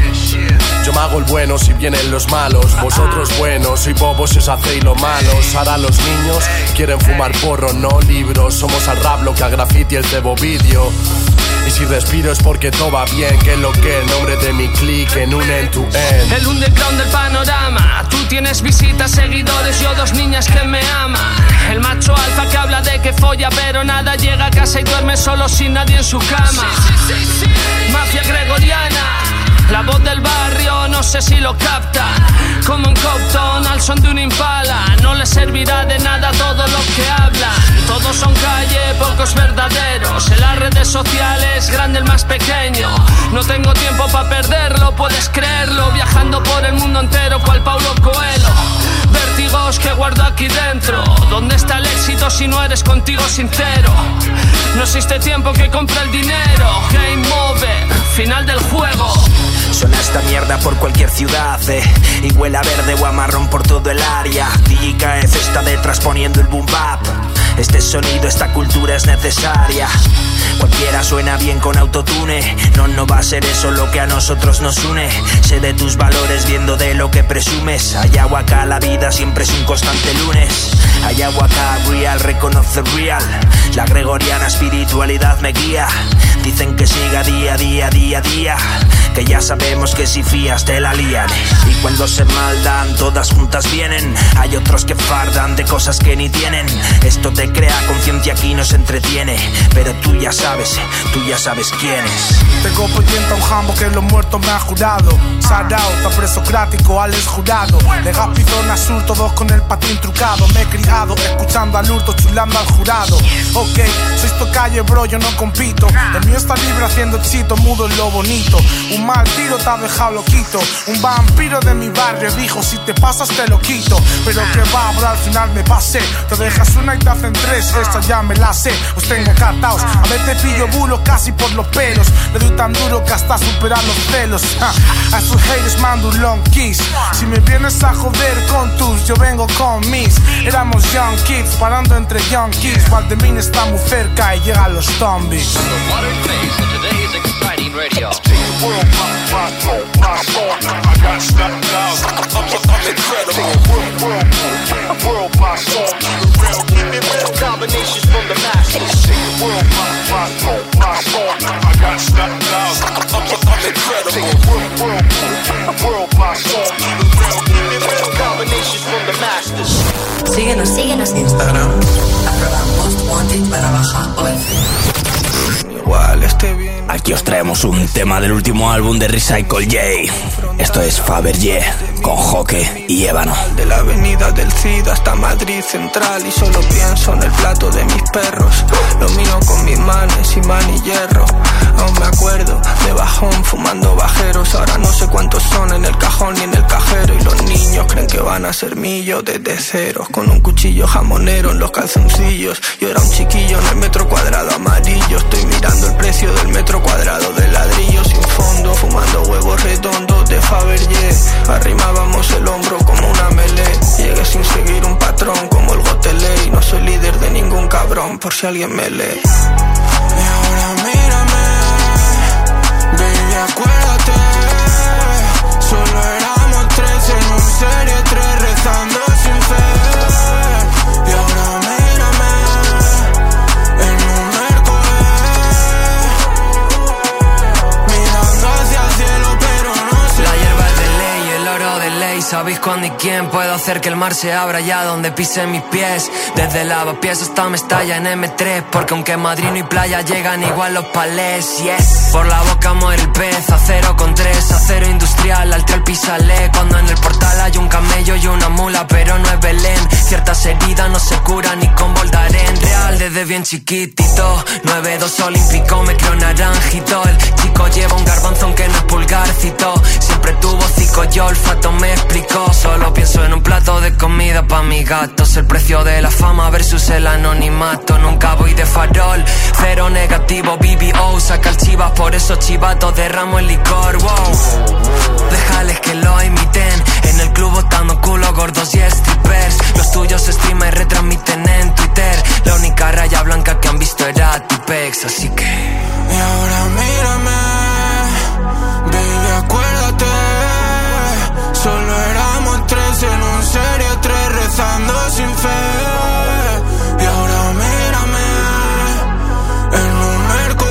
[SPEAKER 5] uh. Yo me hago el bueno si vienen los malos. Vosotros buenos, soy bobos si os hacéis lo malos. Ahora los niños quieren fumar porro, no libros. Somos al rap lo que al graffiti el cebo vídeo. Y si respiro es porque todo va bien. Que es lo que el nombre de mi click en un end-to-end.
[SPEAKER 21] El underground del panorama. Tú tienes visitas, seguidores, yo dos niñas que me aman. El macho alfa que habla de que folla pero nada, llega a casa y duerme solo sin nadie en su cama. Mafia gregoriana, la voz del barrio, no sé si lo capta. Como en Compton, al son de un Impala. No les servirá de nada todo lo que hablan. Todos son calle, pocos verdaderos. En las redes sociales, grande el más pequeño. No tengo tiempo para perderlo, puedes creerlo. Viajando por el mundo entero, cual Paulo Coelho. Vértigos que guardo aquí dentro. ¿Dónde está el éxito si no eres contigo sincero? No existe tiempo que compre el dinero. Game over, final del juego.
[SPEAKER 6] Suena esta mierda por cualquier ciudad, eh. Y huele a verde o a marrón por todo el área. D J K F está detrás poniendo el boom bap. Este sonido, esta cultura es necesaria. Cualquiera suena bien con autotune. No, no va a ser eso lo que a nosotros nos une. Sé de tus valores viendo de lo que presumes. Allá o acá la vida siempre es un constante lunes. Allá o acá real, reconoce real. La gregoriana espiritualidad me guía. Dicen que siga día, día, día, día. Que ya sabemos que si fías te la lían. Y cuando se maldan todas juntas vienen. Hay otros que fardan de cosas que ni tienen. Esto te crea conciencia, aquí nos entretiene. Pero tú ya sabes, tú ya sabes quién es.
[SPEAKER 7] Tengo pendiente a un jambo que los muertos me han jurado. Sarao, tan presocrático, Alex Jurado. Legazpi, zona sur, todos con el patín trucado. Me he criado, escuchando al hurto, chulando al jurado. Ok, soy tocalle, bro, yo no compito. El mío está libre haciendo chito, mudo en lo bonito. Un mal tiro te ha dejado loquito. Un vampiro de mi barrio dijo, si te pasas te lo quito. Pero que va, bro, al final me pasé. Te dejas una y te hacen tres, esta ya me la sé. Os tengo cataos, a veces pillo bulos casi por los pelos. Le doy tan duro que hasta superar los celos. ja. A esos haters mando un long kiss. Si me vienes a joder con tus, yo vengo con mis. Éramos young kids, parando entre young kids. Valdemín está muy cerca y llegan los zombies.
[SPEAKER 24] Combinations from the masters. World my phone, my phone. I got stuck now. I'm incredible. World, world, world my phone. Combinations from the masters.
[SPEAKER 11] Síguenos, síguenos en Instagram. Arroba Most Wanted barra baja O F.
[SPEAKER 7] Igual esté bien.
[SPEAKER 13] aquí os traemos un tema del último álbum de Recycle J. Esto es Fabergé, con Joque y Ébano.
[SPEAKER 16] De la avenida del Cid hasta Madrid Central, y solo pienso en el plato de mis perros. Lo mío con mis manes y manillerro. Aún me acuerdo de bajón fumando bajeros. Ahora no sé cuántos son en el cajón ni en el cajero. Y los niños creen que van a ser millos desde ceros, con un cuchillo jamonero en los calzoncillos. Yo era un chiquillo en el metro cuadrado amarillo. Estoy mirando el precio del metro cuadrado de ladrillo sin fondo, fumando huevos redondos de Fabergé. Arrimábamos el hombro como una melee. Llegué sin seguir un patrón como el Gotelé. Y no soy líder de ningún cabrón, por si alguien me lee.
[SPEAKER 8] Y ahora mírame, baby, acuérdate. Solo éramos tres en un serie tres, rezando sin fe. Y ahora mírame, el número es mirando hacia el cielo, pero no sé.
[SPEAKER 21] La hierba es de ley, el oro de ley. ¿Sabéis cuándo y quién? Puedo hacer que el mar se abra ya donde pisen mis pies. Desde Lavapiés hasta Mestalla en eme tres, porque aunque en Madrid no hay playa llegan igual los palés, yes. Por la boca muere el pez, acero con tres, acero industrial, al el písale. Cuando en el portal hay un camello y una mula, pero no es Belén. Ciertas heridas no se curan ni con Voltaren. Real desde bien chiquitito, nueve dos olímpico, me creo naranjito. El chico lleva un garbanzo aunque no es pulgarcito. Siempre tuvo cico, yo olfato me explicó. Solo pienso en un plato de comida pa' mis gatos. El precio de la fama versus el anonimato. Nunca voy de farol, cero negativo, B B O. Saca el chivas, por esos chivatos derramo el licor, wow. Déjales que lo imiten. En el club botando culo, gordos y strippers. Los tuyos streamers retransmiten en Twitter. La única raya blanca que han visto era Tipex, así que...
[SPEAKER 8] Y ahora mírame, baby, acuérdate. Solo éramos tres en un serie tres, rezando sin fe. Y ahora mírame, el número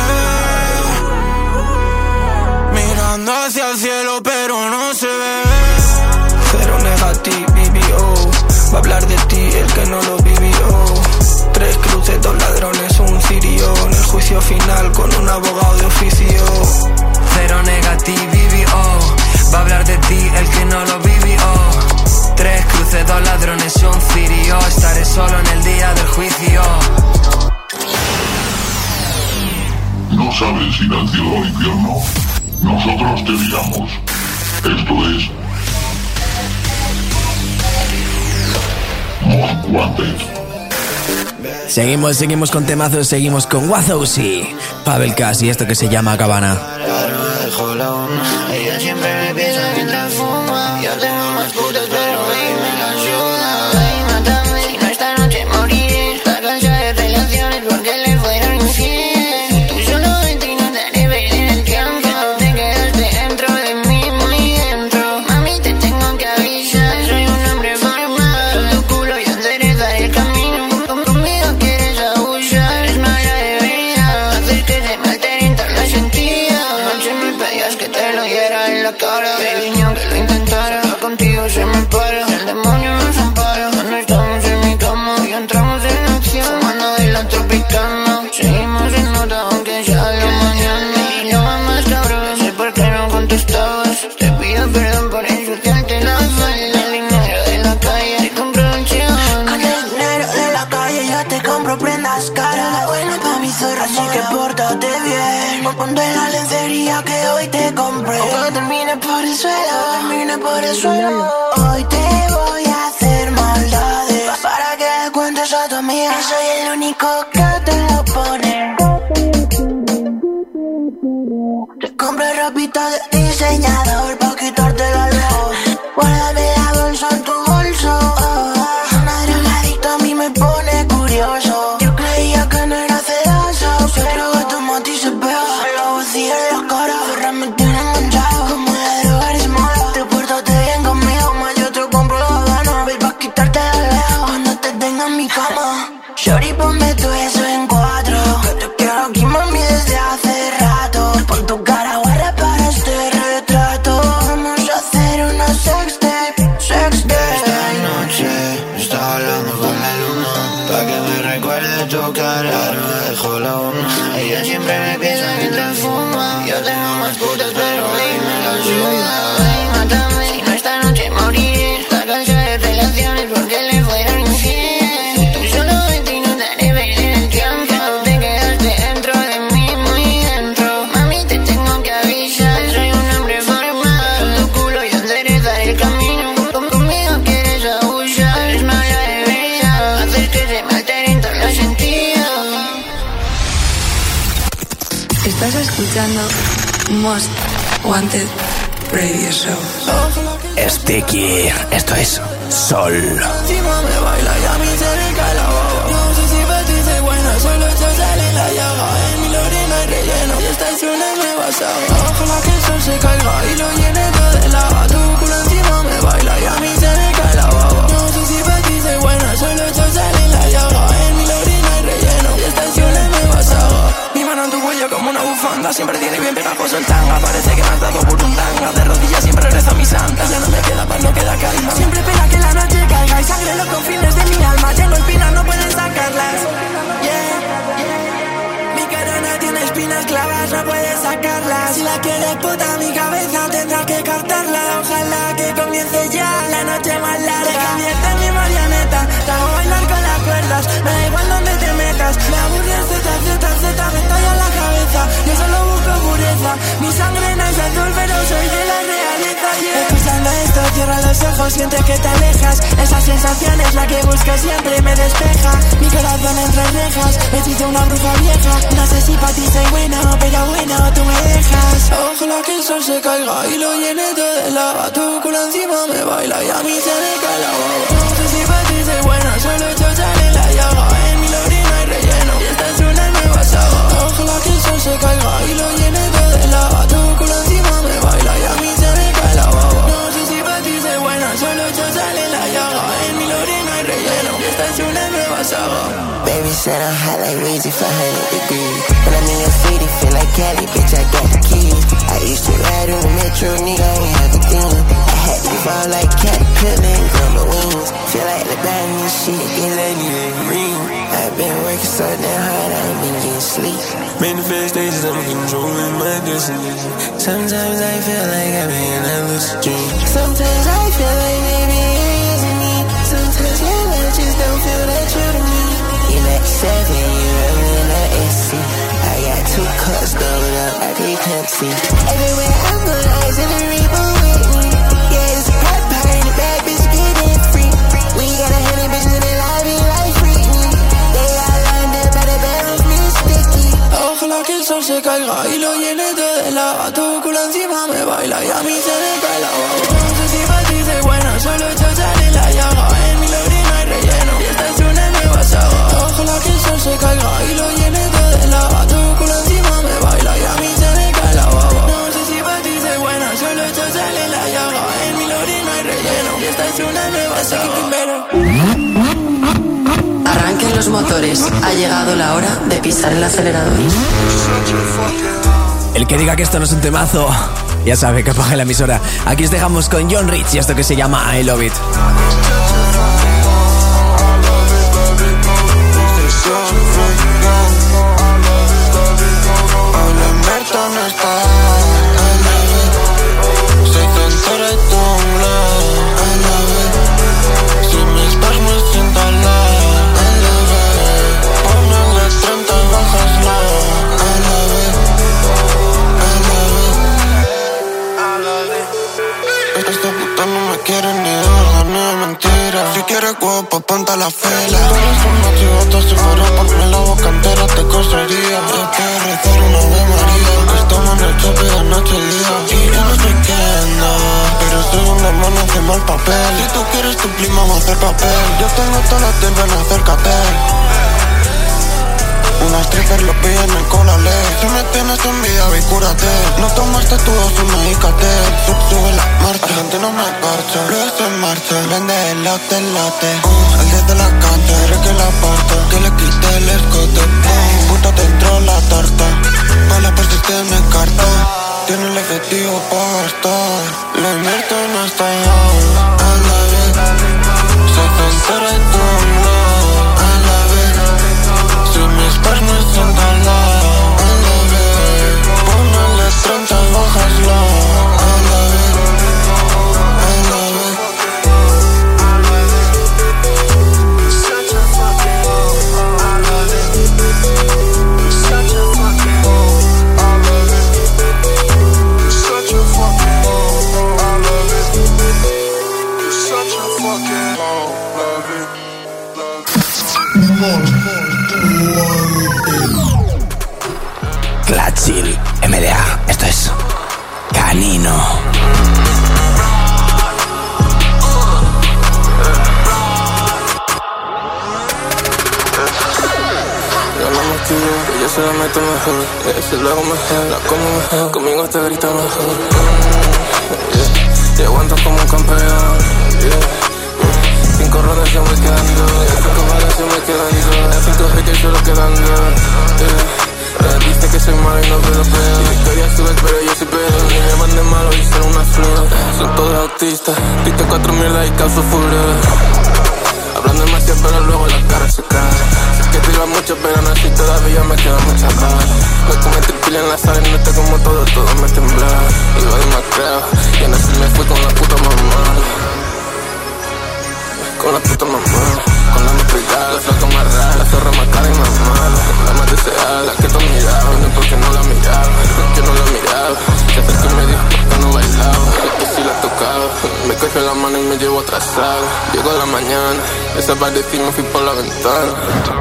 [SPEAKER 8] es mirando hacia el cielo, pero no se ve.
[SPEAKER 16] Cero negativo, B B O. Va a hablar de ti el que no lo vivió. Tres cruces, dos ladrones, un cirio. En el juicio final con un abogado de oficio.
[SPEAKER 21] Cero negativo, B B O. Va a hablar de ti el que no lo vivió. Tres cruces, dos ladrones, un cirio. Estaré solo en el día del juicio.
[SPEAKER 2] ¿No sabes si al cielo o al infierno? Nosotros te digamos. Esto es Most Wanted.
[SPEAKER 13] Seguimos, seguimos con temazos, seguimos con Wazowski, Pavel Cass y esto que se llama Cabana.
[SPEAKER 19] Ella siempre me piensa mientras fuma. Yo tengo más putas pero ella me la ayuda. Ay, mátame, si no esta noche moriré. Está cansada de relaciones porque le fueron infiel. Tú solo vente y no te haré perder el tiempo. Te quedaste dentro de mí, muy dentro. Mami, te tengo que avisar, soy un hombre formal. Tu culo y enderezar el camino. Conmigo quieres abusar, es mala de verdad. Hacer que se me alteren todas las sentidas. Noche me pedías que te lo diera en la cara. Pequeño que lo intentara, contigo se me para. El demonio nos ampara. Cuando estamos en mi cama y entramos en acción, fumando de la tropicana. Seguimos en nota aunque sea la mañana. Y lo más cabrón, no sé por qué no contestabas. Te pido perdón por insultarte la falda. El dinero de la calle te compro un chivón. Con el dinero de la calle yo te compro prendas caras. La buena pa' mi zorra, así que pórtate bien. Ponte la lencería que hoy te compré. Aunque termine por el suelo, termine por el suelo. Hoy te voy a hacer maldades para que le cuentes a tu amiga que soy el único que te lo pone. Te compro ropita de diseñador pa' quitarte la luz. Guárdame la bolsa en tu bolso. Oh, una drogadicta a mí me pone curioso. Yo creía que no era celoso, pero que tu mati se pega. Lo vacío en la cara, ahora me tiene enganchado. Como la droga eres mala, te portaste bien conmigo. Más yo te compro la gana, voy pa' quitarte la lejos cuando te tenga en mi cama. Shorty, ponme tu eso en cuatro, que te quiero aquí, mami, desde hace rato. Pon tu cara guarra para este retrato. Vamos a hacer una sextape, sextape. Esta noche estaba hablando con la luna, pa' que me recuerde tu cara. No me dejó la una. Ella siempre me piensa mientras
[SPEAKER 23] putas, pero dime lo suyo. Ven, mátame, si no esta noche moriré. Está cansada de relaciones porque le fueron infiel. Tú solo vete y no te haré perder el tiempo. Te quedaste dentro de mí, muy dentro. Mami, te tengo que avisar, soy un hombre formal. Con tu culo yo enderezaré el camino. Con- Conmigo quieres abusar, eres mala de verdad. Haces que se me alteren todos los sentidos.
[SPEAKER 11] Estás escuchando Most Wanted Radio Show.
[SPEAKER 13] Sticky, esto es Sol.
[SPEAKER 8] Encima me baila y a mí se me cae la baba. No sé si para ti soy buena, solo yo sale en la llaga. En mi lorena hay relleno y esta es una nueva saga. Ojalá que el sol se caiga y lo llene todo de lava. Tu culo encima me baila y a mí se me cae la baba. No sé si para ti soy buena, solo yo sale en la llaga. En mi lorena hay relleno y esta es una nueva saga. Mi mano en tu cuello como una bufanda, siempre tiene bien pegajoso el tanga. Parece que me has dado por un tanga. De rodillas siempre rezo a mi santa. Ya no me queda paz, no queda calma. Siempre espera que la noche caiga y sangre los confines de mi alma. Tengo espinas, no pueden sacarlas. Yeah, yeah. Mi corona tiene espinas clavas, no puedes sacarlas. Si la quieres puta, mi cabeza tendrá que cortarla. Ojalá que comience ya la noche más larga. Te convierte en mi marioneta, te hago bailar con las cuerdas. Me da igual donde te metas. Me aburres Z, Z, Z, me estalla la cabeza. Yo solo busco pureza. Mi sangre no es azul, pero soy de la realeza. Yeah. Escuchando esto, cierra los ojos, sientes que te alejas. Esa sensación es la que busco siempre, me despeja. Mi corazón entre rejas, hechizo una bruja vieja. No sé si para ti soy bueno, pero bueno, tú me dejas. Ojalá que el sol se caiga y lo llene todo de lava. Tu culo encima me baila y a mí se me cae la baba. No sé si para ti soy buena, solo yo sale en la llaga. En mi lorena hay relleno y esta es una nueva saga. Ojalá que el sol se caiga y lo llene todo de lava. Tu culo encima me baila y a mí se me cae la baba. No sé si para ti soy buena, solo yo sale en la llaga. En mi lorena hay relleno y esta es una nueva saga.
[SPEAKER 9] Baby said I'm hot like Weezy for one hundred degrees. When I'm in your city, feel like Cali, bitch, I got the keys. I used to ride on the metro, nigga, I ain't have a thing. I had to fall like caterpillar and grow my wings. Feel like the bad new shit, get like need a ring. I've been working so damn hard, I ain't been getting sleep.
[SPEAKER 8] Manifestations, I'm controlling my destiny.
[SPEAKER 9] Sometimes I feel like I'm in a lucid dream. Sometimes I feel like maybe it isn't me. Sometimes your love just don't feel that true to me. You're like seven, you're in a S C. I got two cups doubled up, I can't see. Everywhere I'm going, eyes in the rainbow with me. Yeah, it's a hot party, the bad bitch getting free. We got a hundred bitches in the lobby like Britney. They all lined up by the barrels, me sticky.
[SPEAKER 8] Ojalá que el sol se caiga y lo llene todo de lava. Tu culo encima me baila y a mí se me cae la baba. No sé si para ti soy buena, solo yo sale en la llaga. En mi lorena hay relleno y esta es una nueva saga. Ojalá que el sol se caiga y lo llene todo de lava. Tu culo encima me baila y a mí se me cae la baba. No sé si para ti soy buena, solo yo sale en la llaga. En mi lorena hay relleno y esta es una nueva saga.
[SPEAKER 11] Arranquen los motores, ha llegado la hora de pisar el acelerador.
[SPEAKER 13] El que diga que esto no es un temazo, ya sabe que apague la emisora. Aquí os dejamos con John Rich y esto que se llama I Love It.
[SPEAKER 17] Guapa, ponte la fila. Tú eres una chivata, si fuera por mí la boca entera te cosería. Yo quiero rezar una Ave María, que estamos en el chope de noche y día. Y yo no sé quién no, pero soy una mano encima el papel. Si tú quieres tu prima va a hacer papel. Yo tengo toda la tiempo en acércate. Una stripper lo piden en cola ley. Si me tienes envidia, ve cúrate. No tomaste tu dos, una Icate. Sub, sube la marcha, la gente no me parcha. Luego en marcha, vende el lote, el lote. uh, El diez de la cancha, quiere que la parta. Que le quite el escote. uh, Puta te entró la tarta. Pa' la parte tiene carta. Tiene el efectivo pa' gastar. Le invierto en esta llave. A la vez se centra y tú no. A la vez si mis pernos son tan largos. A la vez ponele treinta baja
[SPEAKER 13] Canino.
[SPEAKER 10] Que yo se la meto mejor, yeah, se lo hago mejor, la como mejor, conmigo te grita mejor. Mm, yeah. Te aguanto como un campeón, yeah. mm. Cinco rondas se me quedando, yeah. Cinco balas se me quedando, cinco haters solo quedando, yeah. Yeah, dice que soy malo y no veo peor. Y victoria subes pero yo soy peor. Ni me manden malo y son una flor. Son todos autistas, diste cuatro mierdas y causo furor. Hablando demasiado pero luego la cara se cae. Que tiro mucho pero aún así todavía me queda mucha paz. Me comí tripil en la sala y noté como todo, todo me temblaba. Iba demasiado y aún así me fui con la puta mamá. Con la puta mamá. Con la más pegada, la flaca más rara, la zorra más cara y más mala. La más deseada, la que tú mirabas, no porque no la miraba, porque no la miraba. Se acercó y me dijo porque no bailaba, que si la tocaba. Me cogió la mano y me llevó atrasada. Llegó la mañana, desaparecí y me fui por la ventana.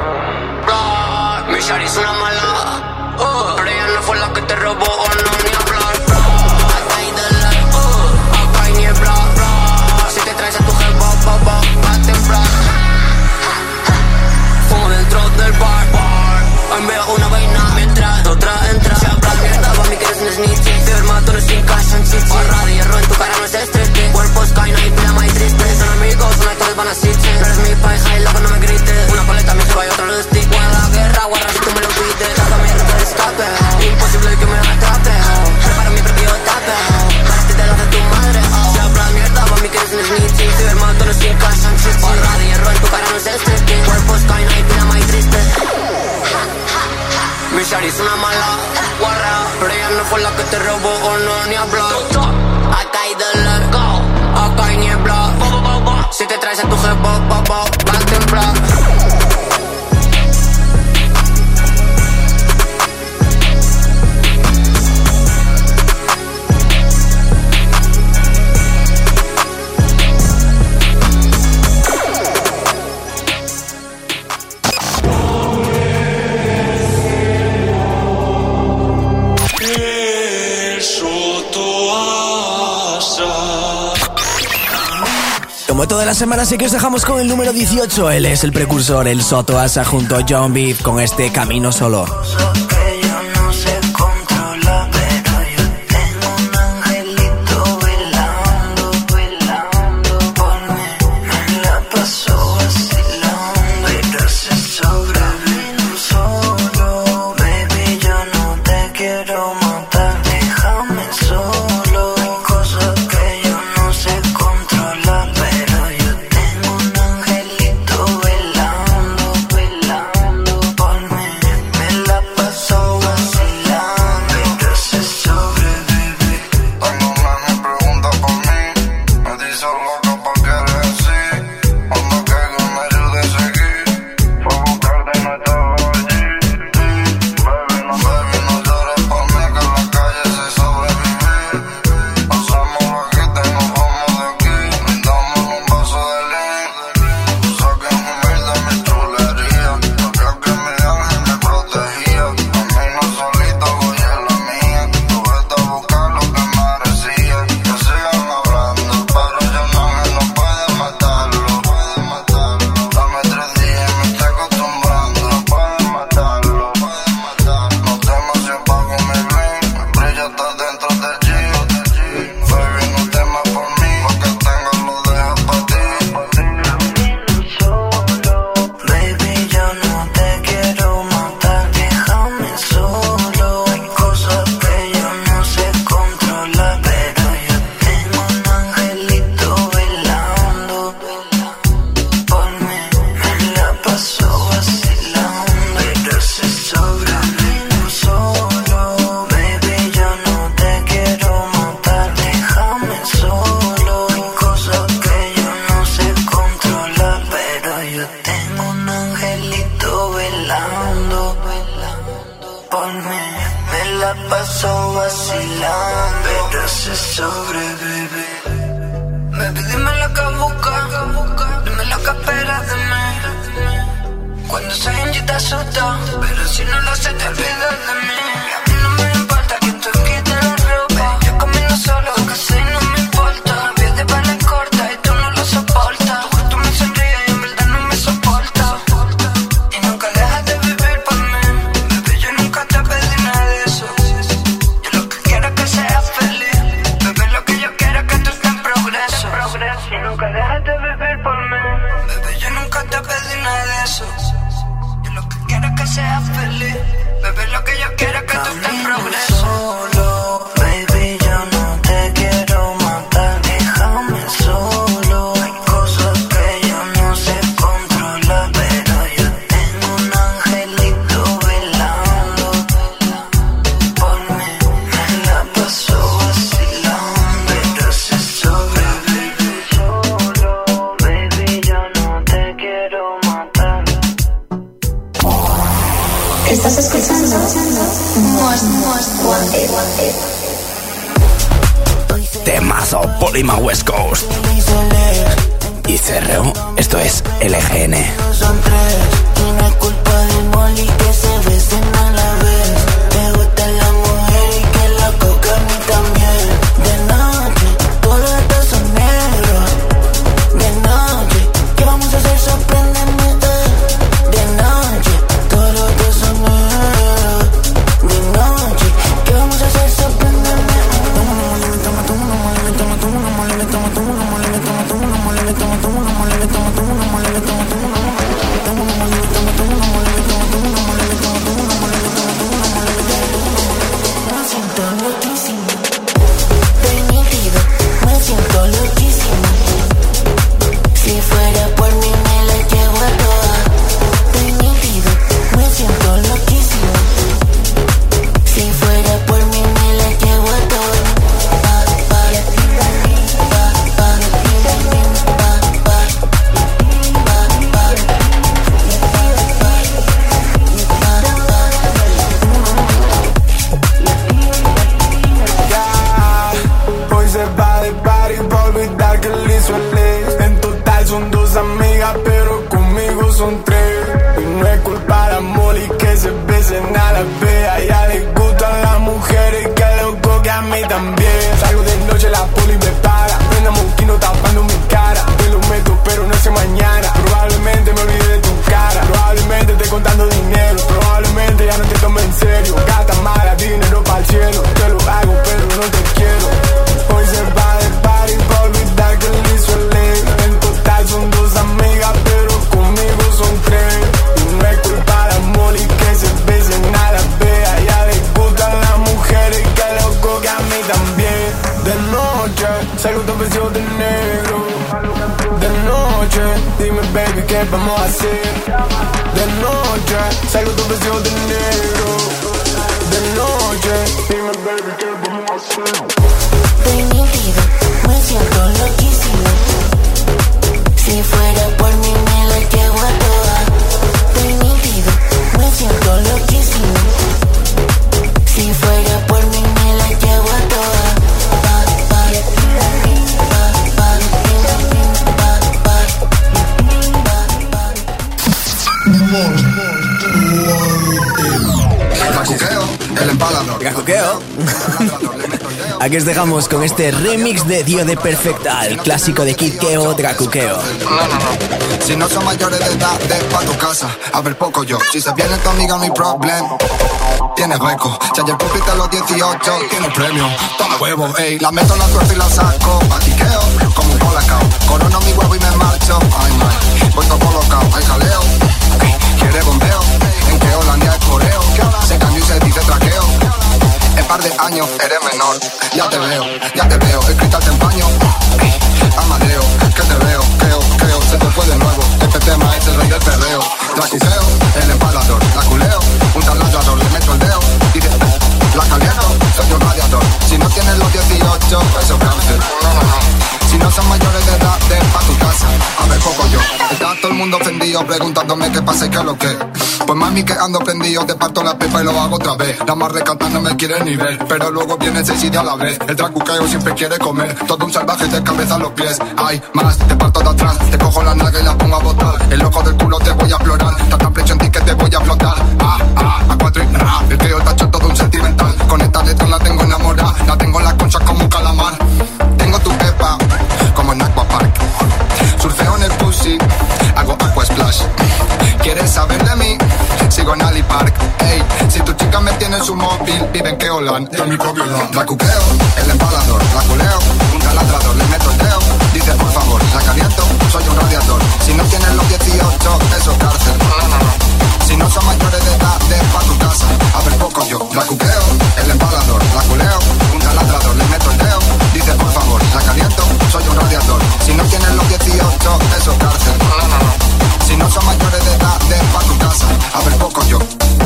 [SPEAKER 21] Mi shawty es una mala, uh, pero ella no fue la que te robó o no ni hablar. Acá hay dólar, uh, acá hay niebla. Si te traes a tu jefa, va, va, va a temblar. Fumo dentro del bar, bar. Hoy me hago una vaina mientras otra entra. Si hablas mierda, pa' mí que eres un snitch. Te mato, no es sin casa en chichi. Barra de hierro en tu cara no es estrete. Cuerpos caen ahí, pila más triste. Son amigos, son actores, van a sitche. No eres mi pareja y loco no me grites. Una paleta mi jeva y otra los stick. Guarda guerra, guarda si tú me lo pides. Saca mi ruta de escape. Imposible que me atrape. Preparo mi propio tape. Para ti te lo hace tu madre. Si hablas mierda, pa' mí que eres un snitch. Si ves mato, no es sin casa en chichi. Barra de hierro en tu cara no es estrete. Cuerpos caen ahí, pila más triste. Mi shawty es una mala, guarra, pero ella no fue la que te robó o no ni hablar. Acá hay dólar, acá hay niebla. Si te traes a tu jefa, va, va, va a temblar.
[SPEAKER 13] Como toda la semana, sí que os dejamos con el número dieciocho. Él es el precursor, el Soto Asa junto a John Beef con este Camino Solo.
[SPEAKER 19] Pero si no lo sé te olvidas de mí. A mí no me importa que tú quites la ropa. Yo camino solo.
[SPEAKER 13] Temazo, Polima West Coast. Y C R O, esto es L G N.
[SPEAKER 9] Son tres, y no es culpa del Molly que se besen a la vez. Me gusta la mujer y que la coca a mí también. De noche, todos los dedos son negros. De noche, ¿qué vamos a hacer? Sorpréndeme. De noche, todos los dedos son negros. De noche, ¿qué vamos a hacer? Sorpréndeme. Me siento loquísimo, de nítido, me siento loquísimo. Si fuera por mí me la llevo a todas. De nítido, me siento loquísimo. Si fuera por mí me la llevo a todas.
[SPEAKER 14] Son dos amigas, pero conmigo son tres. Y no es culpa de Molly que se besen a la vez. A ella le gustan las mujeres, que loco que a mí también. Salgo de noche, la poli me para. Prenda moquino tapando mi cara. Te lo meto, pero no sé mañana. Probablemente me olvide de tu cara. Probablemente esté contando dinero. Probablemente ya no te tome en serio. Gata mala, dinero para el cielo. Te lo hago, pero no te quiero. Hoy se va de party por olvidar que le hizo el ley. Son dos amigas, pero conmigo son tres. Y no es culpa de Molly que se besen a la vez. A ella le gustan las mujeres, que loco que a mí también. De noche, salgo todo vestido de negro. De noche, dime baby, ¿qué vamos a hacer? De noche, salgo todo vestido de negro. De noche, dime baby, ¿qué vamos a hacer?
[SPEAKER 9] De nítido, me siento loquísimo. Si fuera por mí me la llevo a todas. De nítido, me siento loquísimo. Si fuera por mí me la llevo a todas.
[SPEAKER 15] Dracuqueo, el empalador.
[SPEAKER 13] Dracuqueo. Aquí os dejamos con este remix de Dio de Perfecta, el clásico de Kid Keo, Dracuqueo.
[SPEAKER 15] No, no, no. Si no son mayores de edad, de pa' tu casa. A ver poco yo. Si se viene tu amiga, no hay problema. Tienes hueco. Si ayer cumpliste a los dieciocho, tienes premio. Toma huevo, ey. La meto en la suerte y la saco. Batiqueo, como un colacao. Corono mi huevo y me marcho. Ay, man. Voy todo colocado. Hay jaleo. Quiere bombeo. En que Holanda es coreo. Se cambió y se dice traqueo. En par de años eres menor. Ya te veo, ya te veo. El cristal te empaño. Amadeo, que te veo, creo, creo. Se te fue de nuevo. Este tema es el rey del perreo. Dracuqueo, el empalador. La culeo, un taladrador. Le meto el dedo y de, la caliento. Soy un radiador. Si no tienes los dieciocho, eso es cáncer. No, no, no. Si no son mayores de edad, de pa' tu casa. A ver poco yo. Está todo el mundo ofendido preguntándome qué pasa y qué es lo que. Pues mami que ando prendido, te parto la pepa y lo hago otra vez. La más recata no me quiere ni ver, pero luego viene seis y a la vez. El dracuqueo siempre quiere comer, todo un salvaje de cabeza a los pies. Ay, más, te parto de atrás, te cojo la nalga y la pongo a botar. El loco del culo te voy a explorar, tanta presión en ti que te voy a flotar. Ah, ah, a cuatro y ra, el creo está hecho todo un sentimental. Con esta letra la tengo enamorada, la tengo en la concha como un calamar. Tengo tu pepa, como en Aquapark. Surfeo en el pussy, hago aqua splash. ¿Quieres saber de mí? Sigo en Ali Park. Ey, si tu chica me tiene en su móvil, vive en Keolan. Yo mi propio land. Dracuqueo, el empalador. La culeo, un taladrador. Le meto el dedo, dice por favor, la caliento, soy un radiador. Si no tienes los dieciocho, eso es cárcel. No, no, no. Si no son mayores de edad, de pa' tu casa. A ver poco yo. Dracuqueo, el empalador. La culeo, un taladrador. Le meto el dedo, dice por favor, la caliento, soy un radiador. Si no tienes los dieciocho, eso es cárcel. No, no, no. Si no son mayores de edad, de pa' tu casa. A ver poco yo.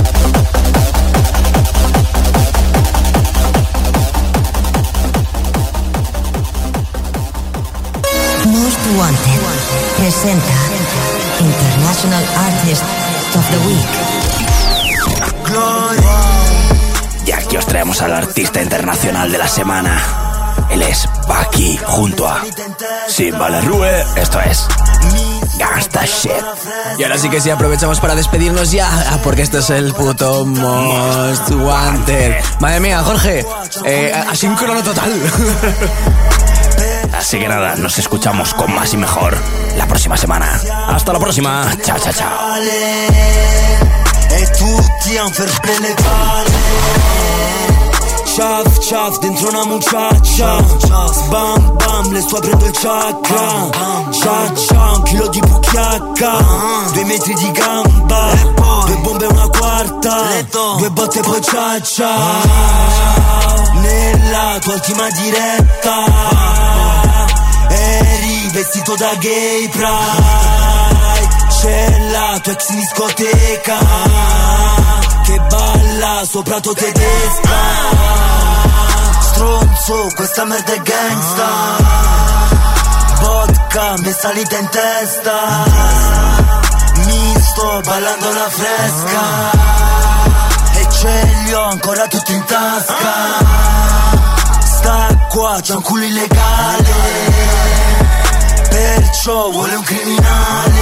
[SPEAKER 18] Most Wanted presenta International Artist of the Week.
[SPEAKER 13] Y aquí os traemos al artista internacional de la semana. Él es Baki junto a Simba Lerrue. Esto es Gangsta Shit.
[SPEAKER 1] Y ahora sí que sí, aprovechamos para despedirnos ya, porque esto es el puto Most Wanted. Madre mía, Jorge, eh, asíncrono total.
[SPEAKER 13] Así que nada, nos escuchamos con más y mejor la próxima semana. Hasta la próxima. Ciao, ciao, ciao.
[SPEAKER 3] E tutti han ferme le palle. Ciaf, ciaf, dentro una mucciaccia. Bam, bam, le sto aprendo il chakra. Cia, cia, un chilo di pucchiacca. Due metri di gamba. Due bombe e una quarta. Due botte e poi ciaccia. Nella tua ultima diretta eri vestito da gay pride. C'è la tua ex in discoteca che balla sopra tua tedesca. Stronzo, questa merda è gangsta. Vodka, mi è salita in testa. Mi sto ballando la fresca e ce li ho ancora tutti in tasca. Sta qua, c'è un culo illegale, perciò vuole un criminale.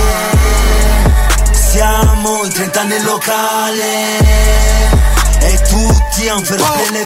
[SPEAKER 3] Siamo in trenta nel locale e tutti han fair play.